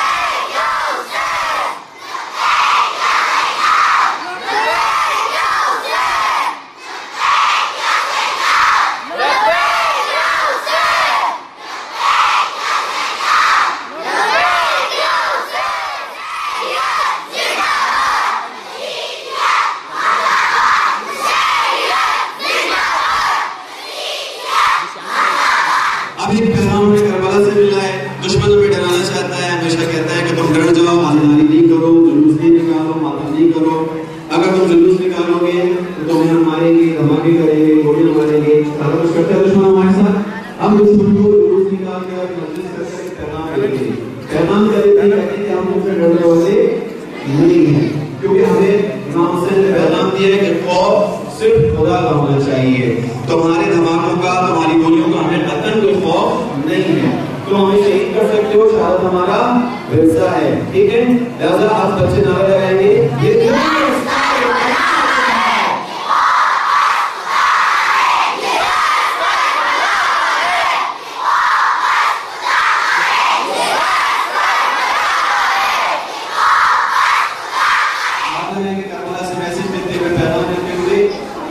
[SPEAKER 6] ابھی پیغام نے کربلا سے ملا ہے، دشمن ہمیں ڈرانا چاہتا ہے، ہمیشہ کہتا ہے کہ تم ڈر جاؤ، مالداری نہیں کرو، جلوس نہیں نکالو، ماتم نہیں کرو، اگر تم جلوس نکالو گے تو تمہیں ہم ماریں گے، دھماکے کریں گے، گولیاں ماریں گے، سارا کچھ کرتا ہے دشمن ہمارے ساتھ۔ اب دشمن کو جلوس نکال کر مجلس کر کے پیغام کریں گے، پیغام کریں گے کہتے ہیں کہ ہم ان سے ڈرنے والے نہیں ہیں، کیونکہ ہمیں امام حسین نے پیغام دیا ہے کہ خوف صرف خدا کا ہونا چاہیے، تمہارے دھماکوں کا، تمہاری گولیوں کا ہمیں قطعاً کوئی خوف نہیں ہے، تم ہمیں شہید کر سکتے ہو، شہادت ہمارا ورثہ ہے، ٹھیک ہے؟ لہذا آپ بچے نعرہ لگائیں گے، یہ آ جائیں گے کربلا سے میسج دیتے ہوئے پیغام دیتے ہوئے.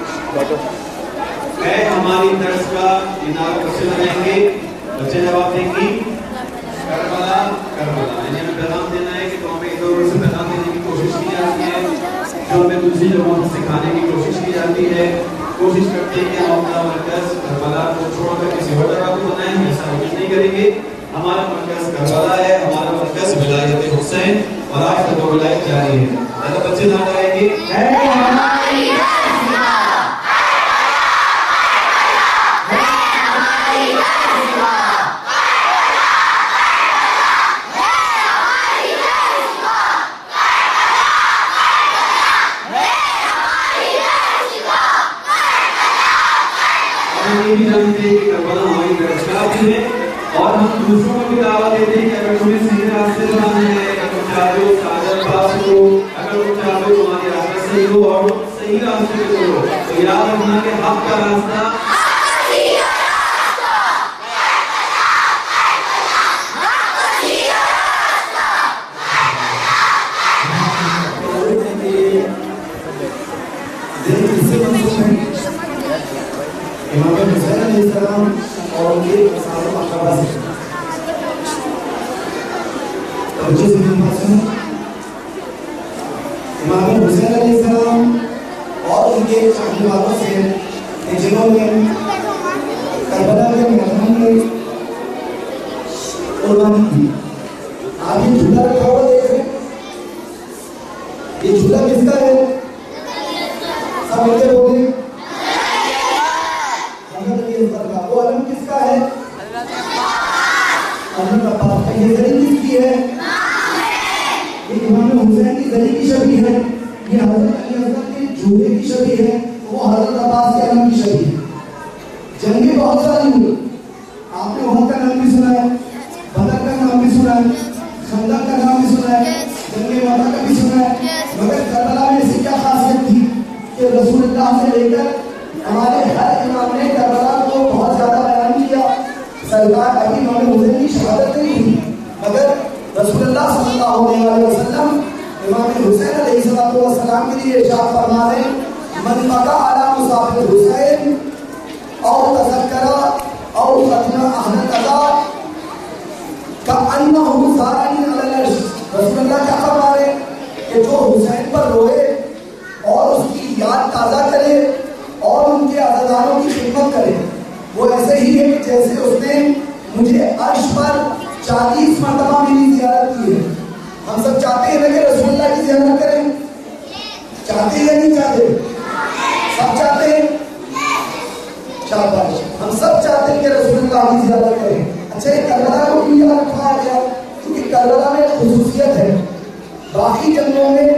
[SPEAKER 6] میں ہماری درس کا انعام بچے لگائیں گے, بچے جواب دیں گی کربلا کربلا, یعنی ہمیں پیغام دینا ہے کہ تو ہمیں ادھر ادھر سے پیغام دینے کی کوشش کی جاتی ہے, جو ہمیں دوسری جگہوں سے سکھانے کی کوشش کی جاتی ہے. کوشش کرتے ہیں کہ ہم اپنا مرکز کربلا کو چھوڑ کر کسی اور جگہ کو بنائیں, ایسا نہیں کریں گے. ہمارا مرکز کربلا ہے, ہمارا مرکز ولایت حسین, اور آج تک وہ ولایت جاری ہے. اگر بچے نہ کریں گے یہ بھی جانتے ہیں کہ کربلا ہماری درجات بھی ہے, اور ہم دوسروں کو بھی دعوت دیتے ہیں کہ اگر تمہیں سیدھے راستے پر آنا ہے, اگر تم چاہتے ہو سعادت پاس ہو, اگر تم چاہتے ہو تمہاری راستہ صحیح ہو اور صحیح راستے پہ چلو, تو یاد رکھنا کہ حق کا راستہ
[SPEAKER 7] امام حسین علیہ السلام اور ان کے صحابہ اقربا سے بچے سے میرے پاس سنو. امام حسین علیہ السلام اور ان کے چاہنے والوں سے کہ جنہوں نے کربلا کے میدان میں قربانی کی. آپ یہ جھولا رکھا ہوا دیکھ رہے ہیں, یہ جھولا کس کا ہے؟ سب ملتے بولے وہ علم کس کا ہے؟ اللہ کا پاک. یہ زری کس کی ہے؟ یہ امام حسین کی زری کی شبیہ ہے, یہ حضرت علی حضرت کے جوڑے کی شبیہ ہے, وہ حضرت عباس کے علم کی شبیہ ہے. جنگیں بہت ساری ہوئی, آپ نے احد کا نام بھی سنا ہے, بدر کا نام بھی سنا ہے, خندق کا نام بھی سنا ہے, جنگ موتا کا بھی سنا ہے, مگر کربلا میں ایسی کیا خاصیت تھی کہ رسول اللہ سے لے کر ہمارے ہر امام نے کربلا کو بہت زیادہ بیان کیا. سرکار ابھی امام حسین کی شہادت نہیں ہوئی, مگر رسول اللہ صلی اللہ علیہ وسلم امام حسین علیہ السلام کے لیے ارشاد فرما رہے ہیں, من بقى على مصاب الحسین او تذکر او ختم اهل قضاء كأنه زارني على العرش. رسول اللہ کیا فرما رہے ہیں کہ جو حسین پر روئے اور اس کی یاد تازہ کرے اور ان کے عزاداروں کی خدمت کرے, وہ ایسے ہی ہے جیسے اس نے مجھے عرش پر چالیس مرتبہ میری زیارت کی ہے. ہم سب چاہتے ہیں کہ رسول اللہ کی زیارت کریں, چاہتے ہیں یا نہیں چاہتے؟ سب چاہتے ہیں, شاباش, ہم سب چاہتے ہیں کہ رسول اللہ کی زیارت کریں. اچھا, یہ کربلا کو کیوں یاد رکھا گیا؟ کیونکہ کربلا میں ایک خصوصیت ہے, باقی جنگوں میں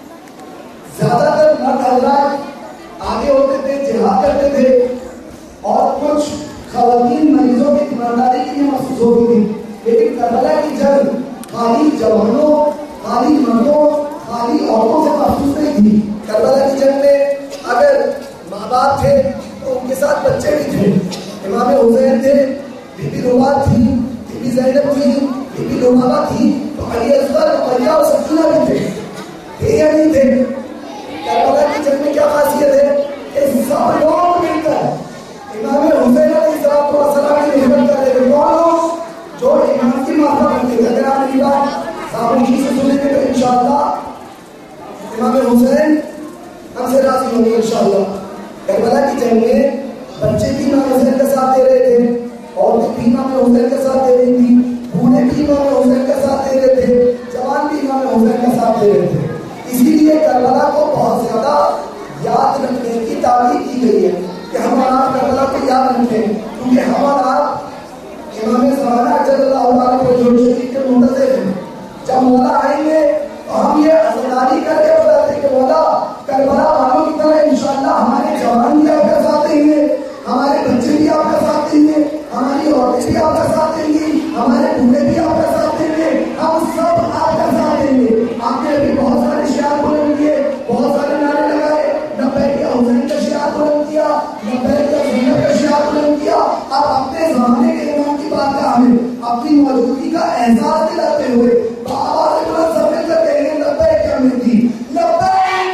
[SPEAKER 7] زیادہ تر مرد حضرات آگے ہوتے تھے, جہاد کرتے تھے, اور کچھ خواتین مریضوں کی تیمارداری کے لیے مخصوص ہوتی تھی. لیکن کربلا کی جنگ خالی جوانوں, خالی مردوں, خالی عورتوں سے مخصوص نہیں تھی. کربلا کی جنگ میں اگر ماں باپ تھے تو ان کے ساتھ بچے بھی تھے. امام حسین تھے, بی بی رباط تھی, بی بی زینب تھی, بی بی لبابہ تھی, تو علی اصغر, رقیہ اور سکینہ بھی تھے. تھے یا نہیں تھے؟ کربلا کی جنگ میں کیا خاصیت ہے کہ سب لوگ مل کر امام حسین علیہ السلام کی خدمت کر رہے تھے. کون لوگ؟ جو امام کی ماتھا بنتے تھے. اگر آپ میری بات خاموشی سے سنیں گے تو انشاءاللہ امام حسین ہم سے راضی ہوں گے انشاءاللہ. کربلا کی جنگ میں بچے بھی امام حسین کا ساتھ دے رہے تھے, عورتیں بھی امام حسین کا ساتھ دے رہی تھی, بوڑھے بھی امام حسین کا ساتھ دے رہے تھے, جوان بھی امام حسین کا ساتھ دے رہے تھے. اسی لیے کربلا کو بہت زیادہ یاد رکھنے کی تعلیم کی گئی ہے کہ ہم اور آپ کربلا کو یاد رکھیں, کیونکہ ہم اور آپ امام زمانہ اجل اللہ تعالیٰ کو جو شریف کے منتظر ہیں. جب مولا آئیں گے تو ہم یہ عزاداری کر کے بتاتے ہیں کہ مولا کربلا والوں کی طرح انشاءاللہ ہمارے جوان بھی آپ کا ساتھ دیں گے, ہمارے بچے بھی آپ کا ساتھ دیں گے, ہماری عورتیں بھی آپ کا ساتھ دیں گی, ہمارے بوڑھے بھی آپ کا ساتھ دیں گے, ہم سب آپ کا ساتھ دیں گے. آپ نے ابھی بہت سارے شعار بلند کیے, بہت سارے نعرے لگائے, لبیک یا حسین کا شعار بلند کیا, لبیک یا زینب کا شعار بلند کیا. اب اپنے زمانے کے امام کی بات کا ہمیں اپنی موجودگی کا احساس دلاتے ہوئے بآواز بلند سب مل کر کہیں گے لبیک یا امتی, لبیک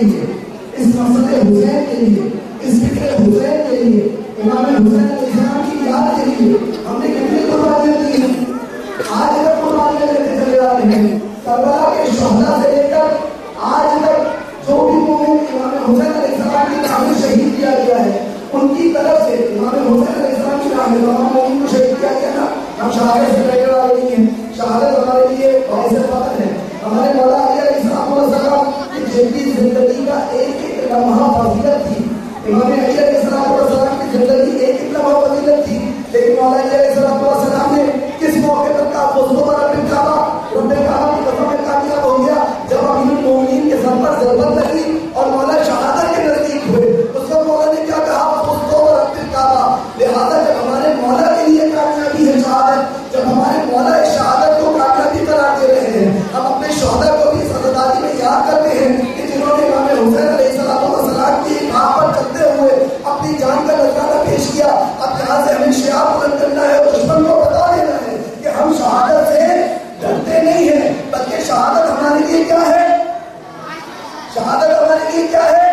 [SPEAKER 7] لیے، اس مقصد حسین کے لیے، اس فکر حسین کے لیے، امام حسین علیہ السلام کی یاد کے لیے ہم نے کتنی قربانیاں دی ہیں؟ آج تک قربانیاں دیتے چلے آ رہے ہیں۔ کربلا کے شہداء سے لے کر آج تک جو بھی مومن امام حسین علیہ السلام کی نام میں شہید کیا گیا ہے، ان کی طرف سے امام حسین علیہ السلام کی نام میں تمام مومن کو شہید کیا گیا نا، ہم شہادت سے لے کر آ رہی ہیں۔ شہادت ہمارے لیے باعث فخر ہے۔ ہمارے مولا علی علیہ السلام کی جدید زندگی کا ایک ایک لمحہ فضیلت تھی۔ امام علی علیہ السلام کی زندگی ایک ایک لمحہ فضیلت تھی، لیکن مولا علی علیہ السلام نے کس موقع پر کہا دوستوں پر رب کعبہ رب کعبہ کی قسم میں کامیاب ہو گیا جب امیر المومنین کے سر پر ضربت لگی اور مولا شہادت کے نزدیک ہوئے، اس کو مولا نے کیا کہا دوستوں پر رب کعبہ۔ لہٰذا جب ہمارے مولا کے لیے کامیابی ہے شہادت، جب ہمارے مولا اس شہادت کو کامیابی قرار دے رہے ہیں، ہم اپنے شہداء کو بھی سزاداری میں یاد کرتے ہیں کہ جنہوں نے امام حسین علیہ السلام کی راہ پر چلتے ہوئے اپنی جان کا نذرانہ پیش کیا۔ اب یہاں سے ہمیں شعار بلند کرنا ہے اور دشمن کو بتا دینا ہے کہ ہم شہادت سے ڈرتے نہیں ہیں، بلکہ شہادت ہمارے لیے کیا ہے؟ شہادت ہمارے لیے کیا ہے؟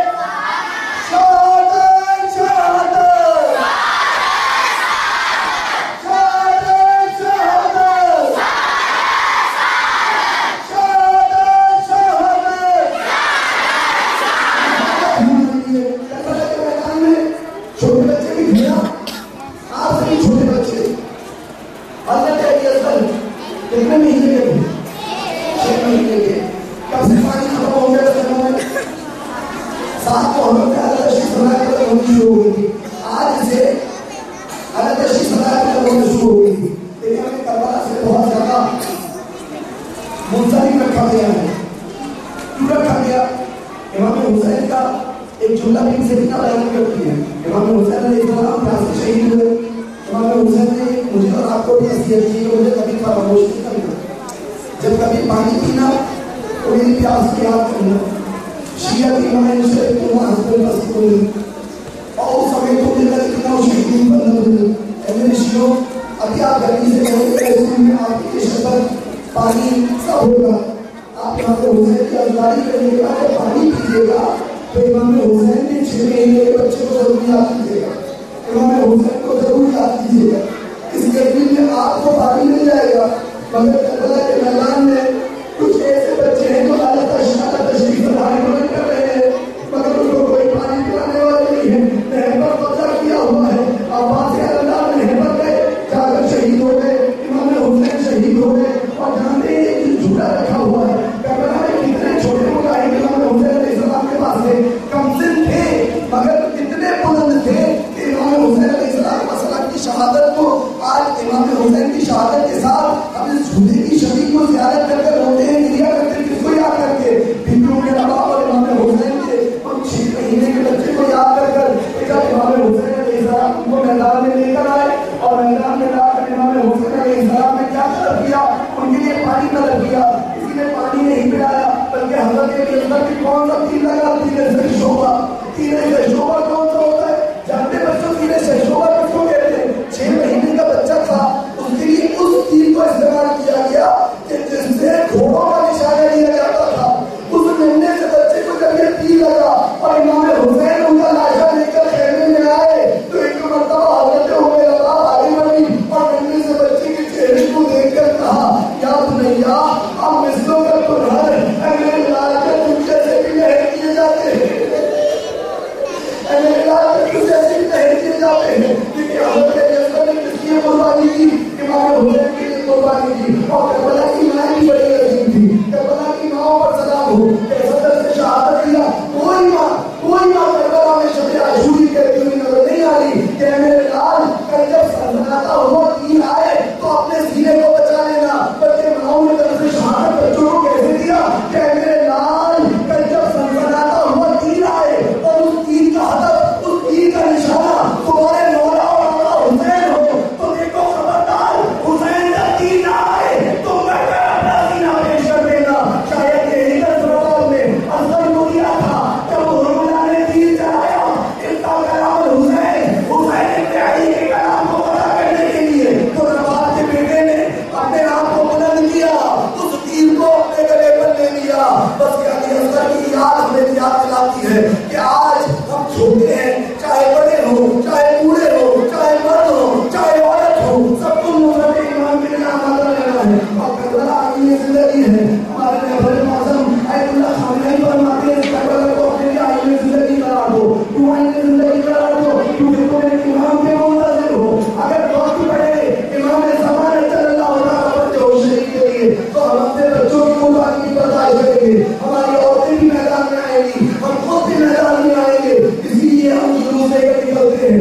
[SPEAKER 7] شہادت شہادت آج سے حضرت تشریف فرما کرنا شروع ہو گئی تھی، لیکن ہمیں کربلا سے بہت زیادہ منسلک رکھا گیا ہے۔ کیوں رکھا گیا؟ امام حسین کا ایک جملہ بھی سے اتنا بیان کرتی ہے۔ امام حسین علیہ السلام پیاسے شہید ہوئے۔ امام حسین نے مجھے اور آپ کو بھی نصیحت کی کہ مجھے کبھی فراموش نہیں کرنا، جب کبھی پانی پینا تو میری پیاس کی یاد کرنا۔ شیعہ کی امام سے تمہارا حسن پسند ہوئی اور اس سمے تو دل اتنا شہید بننا ہوئی۔ میرے شیعوں ابھی آپ گرمی سے کہیں گے میں آپ کی شربت پانی سب ہوگا، آپ یہاں پہ حسین کی ازداری کریں گے، آپ پانی پیجیے گا تو امام حسین نے چھ مہینے کے بچے کو ضرور یاد کیجیے گا، امام حسین کو ضرور یاد کیجیے گا۔ اس گرمی میں آپ کو پانی مل جائے گا، مگر کربلا کے میدان میں کچھ ایسے بچے ہیں جو اعلیٰ تشریف فرما کر رہے ہیں، مگر ان کو کوئی پانی پلانے والا نہیں ہے۔ نہر پر قبضہ کیا ہوا ہے، عباس اللہ نہر پر گئے، جا کر شہید ہو گئے، امام حسین شہید ہو گئے اور جانتے ہیں کہ جھوٹا رکھا ہوا ہے۔ کربلا میں کتنے چھوٹے مجاہد امام حسین علیہ السلام کے پاس تھے، کم سن تھے مگر کتنے بلند تھے کہ امام حسین علیہ السلام کی شہادت کو آج امام حسین کی شہادت کے ساتھ ہم اس جھوٹے کی شبیہ کو زیارت کر کر روتے ہیں، گریا کرتے ہیں، کس کو یاد کر کے بھیڑوں کے نواب اور امام حسین کے ان چھ مہینے کے بچے کو یاد کر کر کہ جب امام حسین علیہ السلام کو میدان میں لے کر آئے اور میدان میں لا کر امام حسین علیہ السلام نے کیا طلب کیا؟ ان کے لیے پانی طلب کیا۔ کسی نے پانی نہیں پلایا بلکہ حضرت کے اندر کی کون سا تیر لگا؟ تیر سے شعبہ۔ تیر سے شعبہ کون سا ہوتا ہے؟ جانتے بچوں تیر سے شعبہ کس کو کہتے ہیں؟ چھ مہینے کا بچہ تھا، اس کے لیے اس تیر کو استعمال کیا گیا کہ جس سے گھوڑوں کا نشانہ لیا جاتا تھا۔ اس ننھے سے بچے کو جب یہ تیر لگا اور امام حسین ان کا لاشا لے کر خیمے میں آئے تو ایک مرتبہ حضرت عمر اللہ آگے بڑھی اور ننھے سے بچے کے چہرے کو دیکھ کر کہا یا بنیا اب مثلوں کا تو گھر اے میرے لال کے تم جیسے بھی نہیں کیے جاتے ہیں، اے میرے لال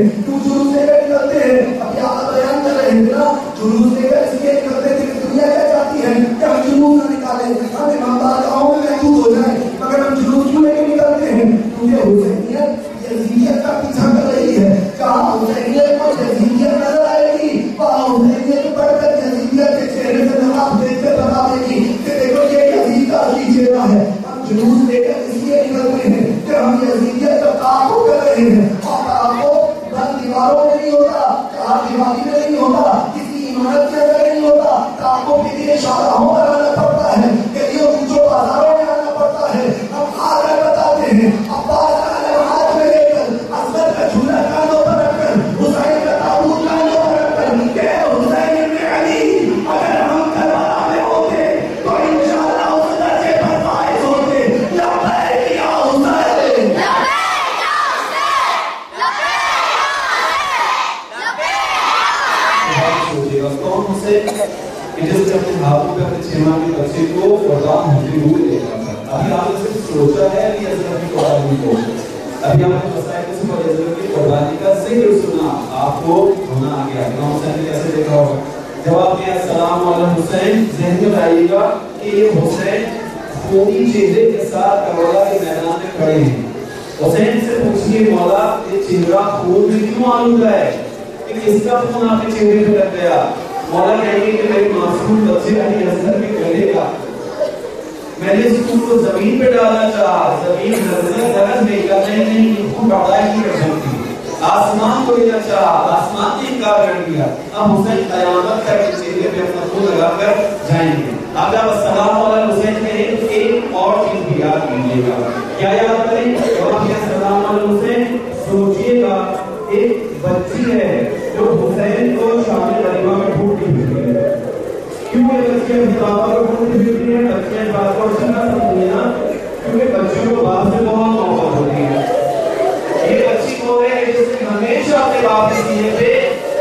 [SPEAKER 7] हैं, क्यों जुलूस लेकर निकलते हैं? अभी आप बयान कर रहे हैं ना, जुलूस लेकर इसलिए निकलते हैं कि दुनिया क्या चाहती है कि हम जुलूस न निकालें, हम ईमानदारों में महफूज हो जाएं, मगर हम जुलूस क्यों लेकर निकलते हैं? क्योंकि हुसैनियत यजीदियत का पीछा कर रही है। कहाँ हुसैनियत को यजीदियत नजर आएगी, वहाँ हुसैनियत पढ़कर यजीदियत के चेहरे से नमाज देखकर बता देगी कि देखो ये यजीद का असली चेहरा है। हम जुलूस लेकर इसलिए निकलते हैं कि हम यजीदियत का ताक़ुब कर रहे हैं, और ताक़ुब बंद दीवारों में नहीं होता, चार दीवारी में नहीं होता, किसी इमारत के अंदर नहीं होता, ताक़ुब के लिए शाहराहों पर आना पड़ता है, गलियों ऊंचों बाजारों में आना पड़ता है। हम आ रहे बताते हैं, अब्बास का अलम हाथ में लेकर, असगर का झूला कानों पर रखकर, हुसैन का ताबूत कानों पर रखकर, के हुसैन इब्न अली अगर हम करबला में होते तो इंशाअल्लाह उस दर्जे पर फाइज होते। लब्बैक या हुसैन,
[SPEAKER 3] लब्बैक या हुसैन, लब्बैक या हुसैन।
[SPEAKER 6] सोचिएगा कौन हुसैन कि जिसने अपने हाथों पे अपने छह माह के बच्चे को कुर्बान होते हुए देखा था। अभी आपने सिर्फ सोचा है कि हज़रत की कुर्बानी को, अभी आपने बताया कि सुबह हज़रत की कुर्बानी का जिक्र सुना, आपको होना आ गया इमाम हुसैन ने कैसे देखा होगा। जब आपने अस्सलाम वालेकुम हुसैन ज़हन में लाइएगा कि ये हुसैन खूनी चेहरे के साथ करबला के मैदान में खड़े हैं। हुसैन से पूछिए मौला ये चेहरा खून में क्यों आलूदा है, कि किसका खून आपके चेहरे पे लग गया? मौला कहेंगे कि मेरे मासूम बच्चे अली असगर के गले का, मैंने इस खून को जमीन पे डालना चाहा, जमीन नजर दरज नहीं कर नहीं नहीं खून बर्दाश्त नहीं कर सकती, आसमान को लेना चाहा, आसमान ने इनकार कर दिया। अब हुसैन कयामत तक इस चेहरे पे अपना खून लगाकर जाएंगे। अब जब अस्सलाम वालेकुम हुसैन कहें तो एक और चीज भी याद कीजिएगा। क्या याद करें? जब आप अस्सलाम वालेकुम हुसैन सोचिएगा, एक बच्ची है जो हुसैन को शादी गरीबा में ढूंढती फिरती है। क्यों ये बच्ची अपने पापा को ढूंढती फिरती है? बच्चे इस बात को अच्छी ना समझिए ना, क्योंकि बच्चों को बाप से बहुत मोहब्बत होती है। ये बच्ची को है जिसने हमेशा अपने बाप के सीने पे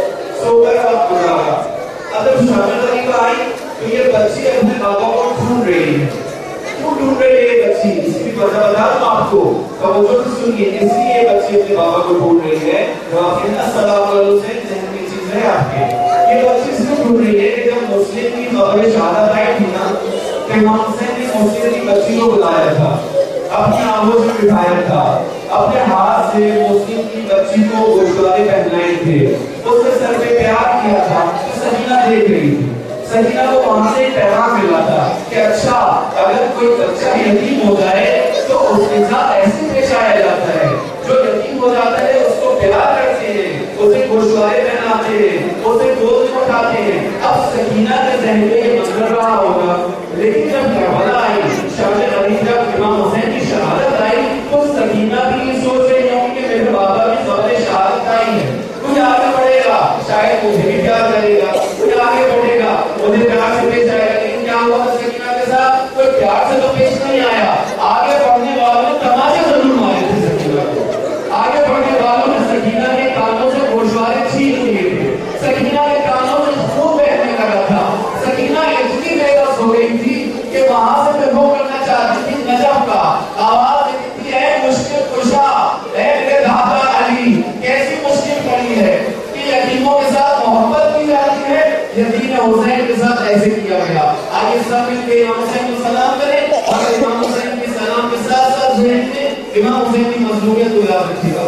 [SPEAKER 6] सोकर वक्त गुजारा। अब जब शादी गरीबा आई तो ये बच्ची अपने बाबा को ढूंढ रही है। क्यों ढूंढ रही है ये बच्ची? इसकी वजह बता दूं आपको, तवज्जो से सुनिए। इसलिए बच्ची अपने बाबा को ढूंढ रही है। जवाब है अस्सलाम वालेकुम से जहन में चीज है आपके। ये बच्ची इसलिए ढूंढ रही है कि जब मुस्लिम की खबर शहादत आई थी ना, तो इमाम हुसैन ने मुस्लिम की बच्ची को बुलाया था, अपनी आंखों से बिठाया था, अपने हाथ से मुस्लिम की बच्ची को गोशवारे पहनाए थे, उसके सर पे प्यार किया था। तो सकीना देख रही थी, सकीना को वहां से पैगाम मिला था कि अच्छा अगर कोई बच्चा यतीम हो जाए तो उसके साथ ऐसे पेश आया जाता है, जो यतीम हो जाता है उसको प्यार करते हैं, उसे गोशवारे पहनाते हैं, उसे गोद में उठाते हैं। अब सकीना के ज़हन में ये मंजर रहा होगा, लेकिन जब करबला आई, शादी गरीब जब इमाम हुसैन की शहादत आई, तो सकीना भी ये सोच रही होगी कि मेरे बाबा की खबर शहादत आई है, कुछ आगे बढ़ेगा, शायद मुझे भी प्यार करेगा, कुछ आगे बढ़ेगा, मुझे प्यार से पेश आएगा। लेकिन क्या हुआ सकीना के साथ? कोई प्यार से तो पेश नहीं आया, आगे बढ़ने वालों ने तमाचे जरूर मारे थे सकीना को। आगे बढ़ने वालों ने सकीना के कानों से गोशवारे छीन लिए थे, सकीना के कानों से खून बहने लगा था। सकीना इतनी बेबस हो गई थी कि वहां से फिर वो करना चाहती थी नजफ का, आवाज देती थी ऐ मुश्किल कुशा, ऐ मेरे दादा अली, कैसी मुश्किल पड़ी है कि यतीमों के साथ मोहब्बत की जाती है, यतीम हुसैन के साथ ऐसे किया गया। आइए सब मिलकर इमाम हुसैन को सलाम करें, और इमाम हुसैन के सलाम के साथ साथ ज़हन में इमाम हुसैन की मज़लूमियत को याद रखिएगा।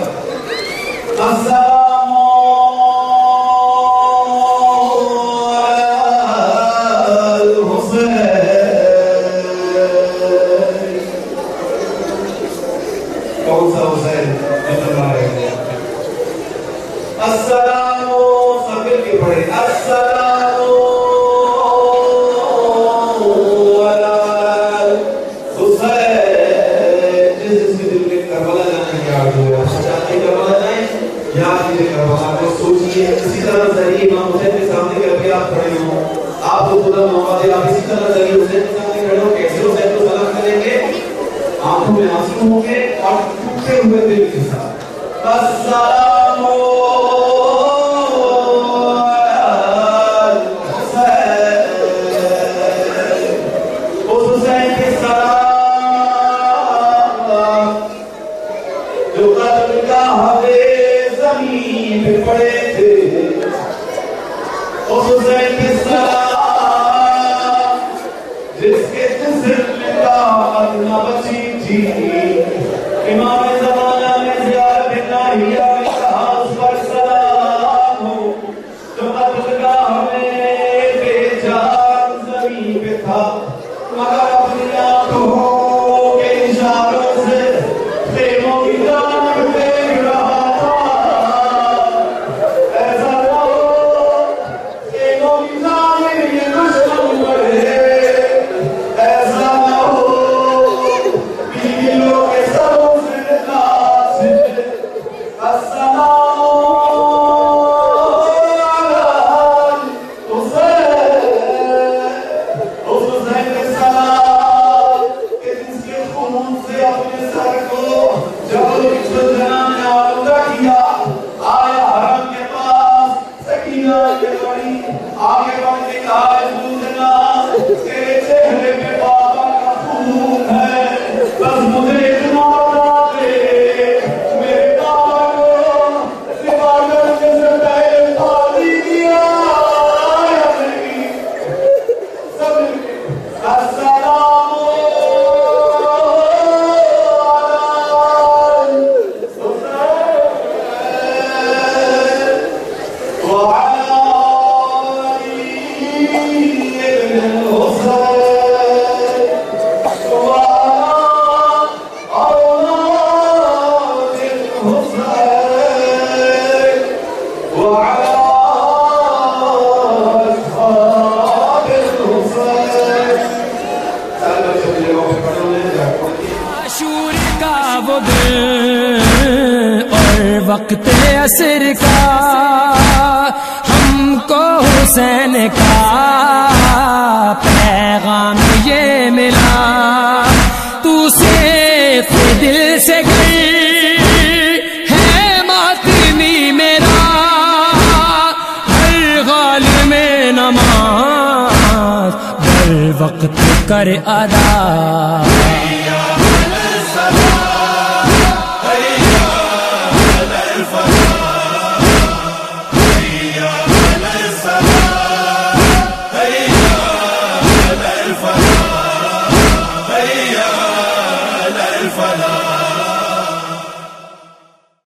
[SPEAKER 6] अस्सलाम हुसैन, कौन सा हुसैन? अस्सलाम, सब मिलके पढ़े अस्सलाम वाला हुसैन। जिस जिसके दिल में करबला जाने की आग हो, चाहते करबला जाए, याद कीजिए करबला को, सोचिए। इसी तरह जरिए इमाम हुसैन के सामने कभी आप खड़े हो, आपको खुदा मौका दे, आप इसी तरह जरिए हुसैन के सामने खड़े हो, कैसे हुसैन को सलाम करेंगे? आंखों में आंसू होंगे और टूटे हुए दिल के साथ अस्सलाम ज़मीन زمین پہ پڑے تھے اس حسین کے سلام جس کے جسم میں طاقت نہ بچی تھی امام زمانہ نے زیارت الہیہ میں کہا اس پر سلام ہو جو عدلگاہ میں بے جان زمین پہ تھا مگر اپنی آنکھوں کے اشاروں سے خیموں کی جانب دیکھ رہا تھا ایسا نہ ہو خیموں کی جانب یہ دشمن بڑھے ایسا نہ ہو بیویوں کے سروں سے ناچے السلام
[SPEAKER 1] وقت عصر کا ہم کو حسین کا پیغام یہ ملا تو صرف دل سے گئی ہے ماتمی میرا ہر غال میں نماز بر وقت کر ادا